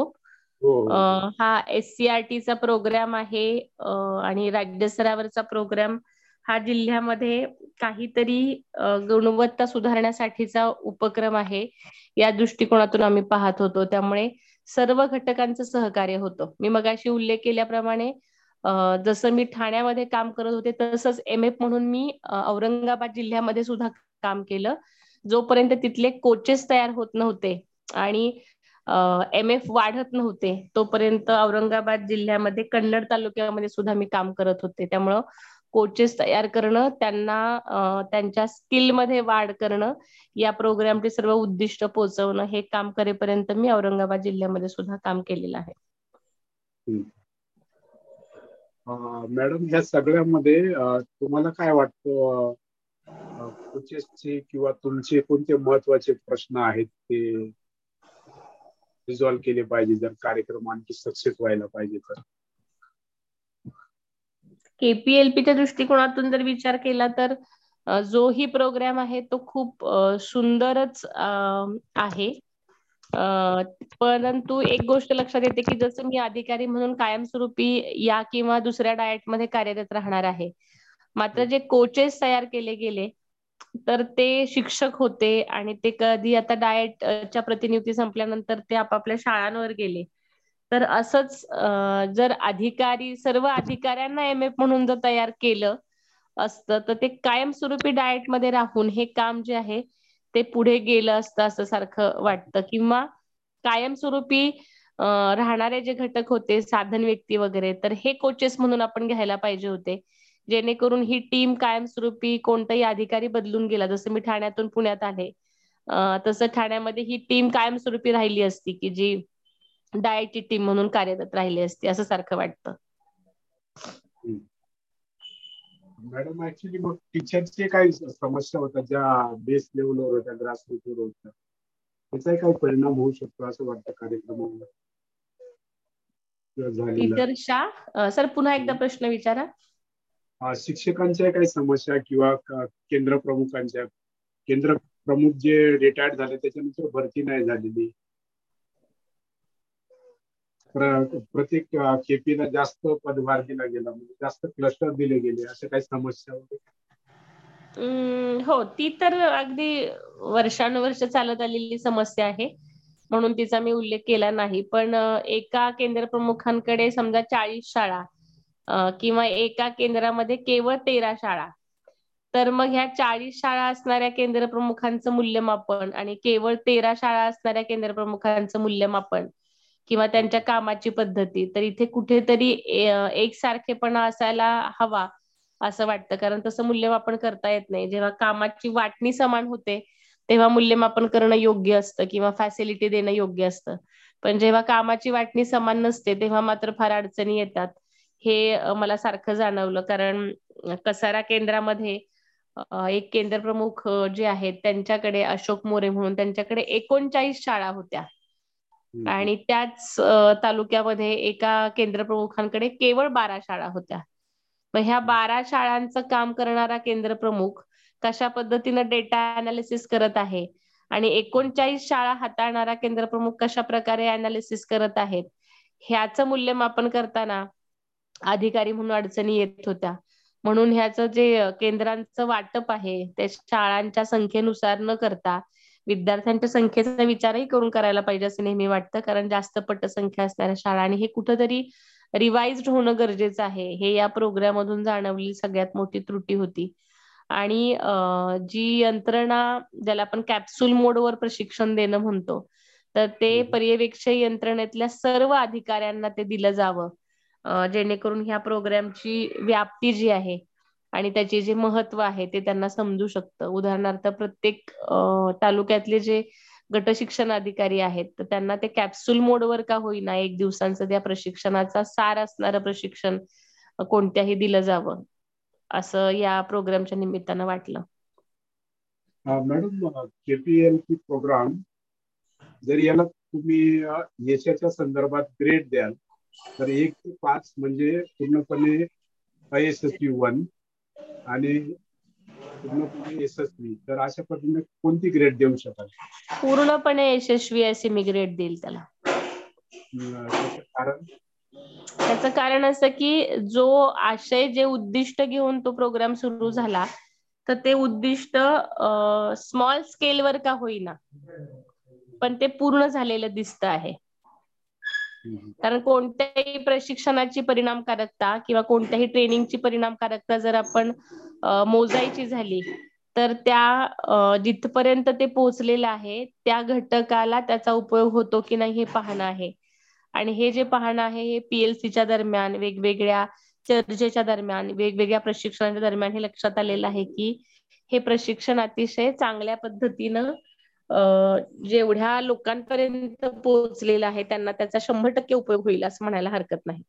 हा एससीआरटीचा प्रोग्राम आहे आणि राज्य स्तरावरचा प्रोग्राम हा जिल्ह्यामध्ये काहीतरी गुणवत्ता सुधारण्यासाठीचा उपक्रम आहे या दृष्टिकोनातून आम्ही पाहत होतो. त्यामुळे सर्व घटकांचं सहकार्य होतं. मी मगाशी उल्लेख केल्याप्रमाणे जसं मी ठाण्यामध्ये काम करत होते तसंच एम एफ म्हणून मी औरंगाबाद जिल्ह्यामध्ये सुद्धा काम केलं. जोपर्यंत तिथले कोचेस तयार होत नव्हते आणि एम एफ वाढत नव्हते तोपर्यंत औरंगाबाद जिल्ह्यामध्ये कन्नड तालुक्यामध्ये सुद्धा मी काम करत होते. त्यामुळं कोचेस तयार करणं, त्यांना त्यांच्या स्किलमध्ये वाढ करणं, या प्रोग्रामचे सर्व उद्दिष्ट पोहोचवणं हे काम करेपर्यंत मी औरंगाबाद जिल्ह्यामध्ये सुद्धा काम केलेलं आहे. मॅडम, ह्या सगळ्यामध्ये तुम्हाला काय वाटतं, कोचेसचे किंवा तुमचे कोणते महत्वाचे प्रश्न आहेत ते रिझॉल्व्ह केले पाहिजे जर कार्यक्रम आणखी सक्सेस व्हायला पाहिजे तर? केपीएलपीच्या दृष्टिकोनातून जर विचार केला तर जो ही प्रोग्राम आहे तो खूप सुंदरच आहे. परंतु एक गोष्ट लक्षात येते की जसं मी अधिकारी म्हणून कायमस्वरूपी या किंवा दुसऱ्या डाएटमध्ये कार्यरत राहणार आहे, मात्र जे कोचेस तयार केले गेले तर ते शिक्षक होते आणि ते कधी आता डाएटच्या प्रतिनियुक्ती संपल्यानंतर ते आपापल्या शाळांवर गेले. तर असंच जर अधिकारी सर्व अधिकाऱ्यांना एम एफ म्हणून जर तयार केलं असतं तर ते कायमस्वरूपी डाएटमध्ये राहून हे काम जे आहे ते पुढे गेलं असतं असं सारखं वाटतं. किंवा कायमस्वरूपी राहणारे जे घटक होते, साधन व्यक्ती वगैरे, तर हे कोचेस म्हणून आपण घ्यायला पाहिजे होते, जेणेकरून ही टीम कायमस्वरूपी कोणताही अधिकारी बदलून गेला, जसं मी ठाण्यातून पुण्यात आले तसं ठाण्यामध्ये ही टीम कायमस्वरूपी राहिली असती की जी डाएटची टीम म्हणून कार्यरत राहिली असती असं सारखं वाटतं. मॅडम, ऍक्च्युली मग टीचरचे काही समस्या होत्या ज्या बेस लेवलवर होत्या, ग्रासरूटवर होत्या, त्याचा काय परिणाम होऊ शकतो असं वाटतं कार्यक्रमावर? टीचर्सच्या सर पुन्हा एकदा प्रश्न विचारा. शिक्षकांच्या काही समस्या किंवा केंद्र प्रमुखांच्या, केंद्र प्रमुख जे रिटायर्ड झाले त्याच्यानंतर भरती नाही झालेली, प्रत्येक केपीला जास्त पदभार दिला गेला, म्हणजे जास्त क्लस्टर दिले गेले, अशा काही समस्या होत्या? हो, ती तर अगदी वर्षानुवर्ष चालत आलेली समस्या आहे म्हणून तिचा मी उल्लेख केला नाही. पण एका केंद्र प्रमुखांकडे समजा चाळीस शाळा किंवा एका केंद्रामध्ये केवळ तेरा शाळा, तर मग ह्या चाळीस शाळा असणाऱ्या केंद्र प्रमुखांचं मूल्यमापन आणि केवळ तेरा शाळा असणाऱ्या केंद्र प्रमुखांचं मूल्यमापन किंवा त्यांच्या कामाची पद्धती, तर इथे कुठेतरी एकसारखेपणा असायला हवा असं वाटतं. कारण तसं मूल्यमापन करता येत नाही. जेव्हा कामाची वाटणी समान होते तेव्हा मूल्यमापन करणं योग्य असतं किंवा फॅसिलिटी देणं योग्य असतं. पण जेव्हा कामाची वाटणी समान नसते तेव्हा मात्र फार अडचणी येतात, हे मला सारखं जाणवलं. कारण कसारा केंद्रामध्ये एक केंद्र प्रमुख जे आहेत त्यांच्याकडे अशोक मोरे म्हणून त्यांच्याकडे एकोणचाळीस शाळा होत्या आणि त्याच तालुक्यामध्ये एका केंद्र प्रमुखांकडे केवळ बारा शाळा होत्या. मग ह्या बारा शाळांचं काम करणारा केंद्र प्रमुख कशा पद्धतीनं डेटा अनालिसिस करत आहे आणि एकोणचाळीस शाळा हाताळणारा केंद्र प्रमुख कशा प्रकारे अनालिसिस करत आहेत, ह्याचं मूल्यमापन करताना अधिकारी म्हणून अडचणी येत होत्या. म्हणून ह्याचं जे केंद्रांचं वाटप आहे ते शाळांच्या संख्येनुसार न करता विद्यार्थ्यांच्या संख्येचा विचारही करून करायला पाहिजे असं नेहमी वाटतं. कारण जास्त पटसंख्या असणाऱ्या शाळा आणि हे कुठंतरी रिवाइज्ड होणं गरजेचं आहे, हे या प्रोग्राम मधून जाणवलेली सगळ्यात मोठी त्रुटी होती. आणि जी यंत्रणा ज्याला आपण कॅप्सूल मोडवर प्रशिक्षण देणं म्हणतो, तर ते पर्यवेक्षण यंत्रणेतल्या सर्व अधिकाऱ्यांना ते दिलं जावं, जेणेकरून ह्या प्रोग्रामची व्याप्ती जी आहे आणि त्याचे जे महत्व आहे ते त्यांना समजू शकतं. उदाहरणार्थ प्रत्येक तालुक्यातले जे गट शिक्षण अधिकारी आहेत तर त्यांना ते कॅप्सूल मोडवर का होईना एक दिवसांचं त्या प्रशिक्षणाचा सार असणारं प्रशिक्षण कोणत्याही दिलं जावं असं या प्रोग्रामच्या निमित्तानं वाटलं. मॅडम, केपीएलपी प्रोग्राम जर याला तुम्ही यशाच्या संदर्भात ग्रेड द्याल तर एक ते पाच म्हणजे पूर्णपणे अयशस्वी वन आणि पूर्णपणे यशस्वी, तर अशा पद्धतीने कोणती ग्रेड देऊ शकाल? पूर्णपणे यशस्वी असे मी ग्रेड देईल त्याला. त्याचं कारण? त्याचं कारण असं की जो आशय, जे उद्दिष्ट घेऊन तो प्रोग्राम सुरू झाला, तर ते उद्दिष्ट स्मॉल स्केलवर का होईना, पण ते पूर्ण झालेलं दिसतं आहे. कारण कोणत्याही प्रशिक्षणाची परिणामकारकता किंवा कोणत्याही ट्रेनिंगची परिणामकारकता जर आपण मोजायची झाली, तर त्या जिथपर्यंत ते पोहोचलेलं आहे त्या घटकाला त्याचा उपयोग होतो की नाही हे पाहणं आहे. आणि हे जे पाहणं आहे हे पीएलसीच्या दरम्यान, वेगवेगळ्या चर्चेच्या दरम्यान, वेगवेगळ्या प्रशिक्षणाच्या दरम्यान हे लक्षात आलेलं आहे की हे प्रशिक्षण अतिशय चांगल्या पद्धतीनं जेवढ्या लोकांपर्यंत पोहोचलेलं आहे त्यांना त्याचा शंभर टक्के उपयोग होईल असं म्हणायला हरकत नाही.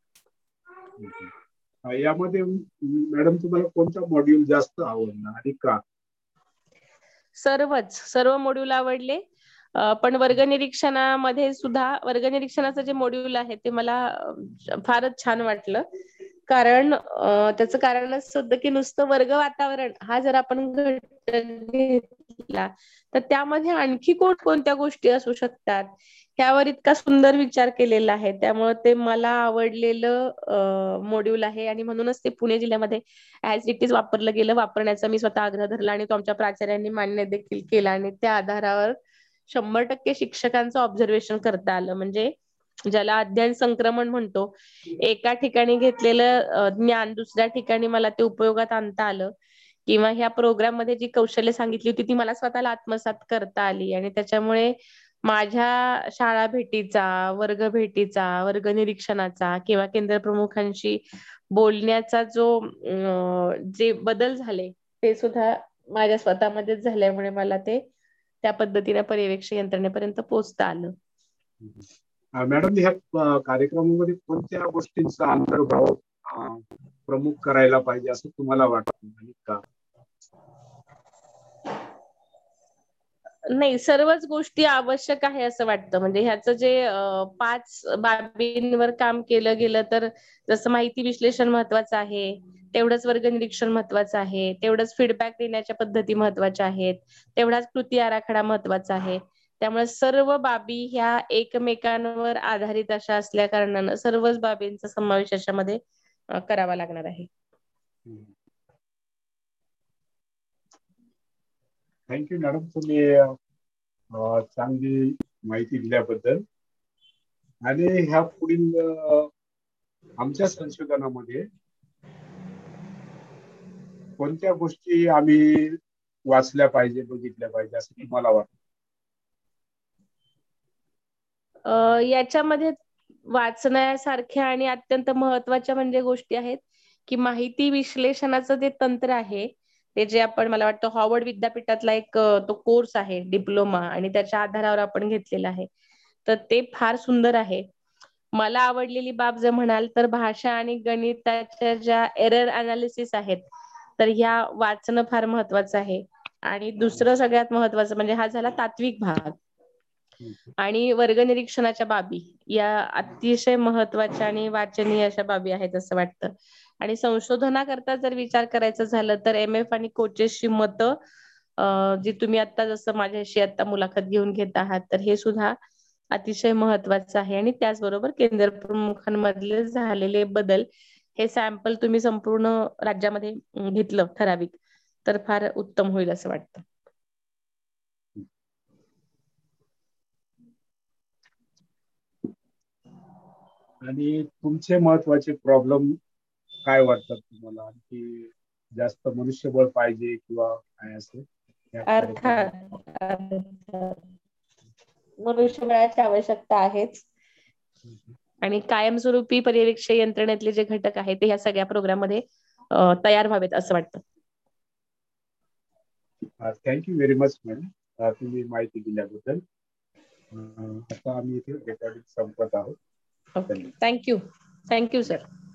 यामध्ये मॅडम तुम्हाला कोणता मॉड्यूल जास्त आवडला आणि का? सर्वच सर्व मॉड्यूल आवडले, पण वर्ग निरीक्षणामध्ये सुद्धा वर्ग निरीक्षणाचं जे मॉड्यूल आहे ते मला फारच छान वाटलं. कारण त्याचं कारण असं होतं की नुसतं वर्ग वातावरण हा जर आपण घटक घेतला तर त्यामध्ये आणखी कोणत्या गोष्टी असू शकतात ह्यावर इतका सुंदर विचार केलेला आहे. त्यामुळे ते मला आवडलेलं मॉड्यूल आहे आणि म्हणूनच ते पुणे जिल्ह्यामध्ये ऍज इट इज वापरलं गेलं. वापरण्याचा मी स्वतः आग्रह धरला आणि तो आमच्या प्राचार्यांनी मान्य देखील केला आणि त्या आधारावर शंभर टक्के शिक्षकांचं ऑब्झर्वेशन करता आलं. म्हणजे ज्याला अध्ययन संक्रमण म्हणतो, एका ठिकाणी घेतलेलं ज्ञान दुसऱ्या ठिकाणी मला ते उपयोगात आणता आलं, किंवा ह्या प्रोग्राम मध्ये जी कौशल्य सांगितली होती ती मला स्वतःला आत्मसात करता आली. आणि त्याच्यामुळे माझ्या शाळा भेटीचा, वर्ग भेटीचा, वर्ग निरीक्षणाचा किंवा केंद्र प्रमुखांशी बोलण्याचा जो जे बदल झाले ते सुद्धा माझ्या स्वतःमध्येच झाल्यामुळे मला ते त्या पद्धतीने पर्यवेक्षण यंत्रणेपर्यंत पोहोचता आलं. मॅडम, ह्या कार्यक्रमामध्ये कोणत्या गोष्टींचा अंतर्भाव प्रमुख करायला पाहिजे असं तुम्हाला वाटतं आणि का? नाही, सर्वच गोष्टी आवश्यक आहे असं वाटतं. म्हणजे ह्याचं जे पाच बाबींवर काम केलं गेलं तर जसं माहिती विश्लेषण महत्वाचं आहे, तेवढंच वर्ग निरीक्षण महत्वाचं आहे, तेवढंच फीडबॅक देण्याच्या पद्धती महत्वाच्या आहेत, तेवढाच कृती आराखडा महत्वाचा आहे. त्यामुळे सर्व बाबी ह्या एकमेकांवर आधारित अशा असल्या कारणानं सर्वच बाबींचा समावेश याच्यामध्ये करावा लागणार आहे. थँक्यू मॅडम, तुम्ही चांगली माहिती दिल्याबद्दल. आणि ह्या पुढील आमच्या संशोधनामध्ये कोणत्या गोष्टी आम्ही वाचल्या पाहिजे, बघितल्या पाहिजे असं तुम्हाला वाटतं? याच्यामध्ये वाचण्यासारख्या आणि अत्यंत महत्वाच्या म्हणजे गोष्टी आहेत की माहिती विश्लेषणाचं जे तंत्र आहे ते जे आपण, मला वाटतं हार्वर्ड विद्यापीठातला एक तो कोर्स आहे डिप्लोमा, आणि त्याच्या आधारावर आपण घेतलेला आहे, तर ते फार सुंदर आहे. मला आवडलेली बाब जर म्हणाल तर भाषा आणि गणिताच्या ज्या एरर अनालिसिस आहेत तर ह्या वाचणं फार महत्वाचं आहे. आणि दुसरं सगळ्यात महत्वाचं म्हणजे हा झाला तात्विक भाग, आणि वर्ग निरीक्षणाच्या बाबी या अतिशय महत्वाच्या आणि वाचनीय अशा बाबी आहेत असं वाटतं. आणि संशोधनाकरता जर विचार करायचं झालं तर एम एफ आणि कोचेसची मतं जी तुम्ही आता जसं माझ्याशी आता मुलाखत घेऊन घेत आहात तर हे सुद्धा अतिशय महत्वाचं आहे. आणि त्याचबरोबर केंद्र प्रमुखांमधले झालेले बदल हे सॅम्पल तुम्ही संपूर्ण राज्यामध्ये घेतलं ठराविक तर फार उत्तम होईल असं वाटतं. आणि तुमचे महत्वाचे प्रॉब्लेम काय वाटतात तुम्हाला? आणखी जास्त मनुष्यबळ पाहिजे किंवा काय असेल? अर्थात मनुष्यबळाची आवश्यकता आहेच. आणि कायमस्वरूपी पर्यवेक्षण यंत्रणेतले जे घटक आहेत ते ह्या सगळ्या प्रोग्राम मध्ये तयार व्हावेत असं वाटतं. थँक्यू व्हेरी मच मॅडम, तुम्ही माहिती दिल्याबद्दल. आता आम्ही इथे रेकॉर्डिंग संपत आहोत. Thank you thank you sir.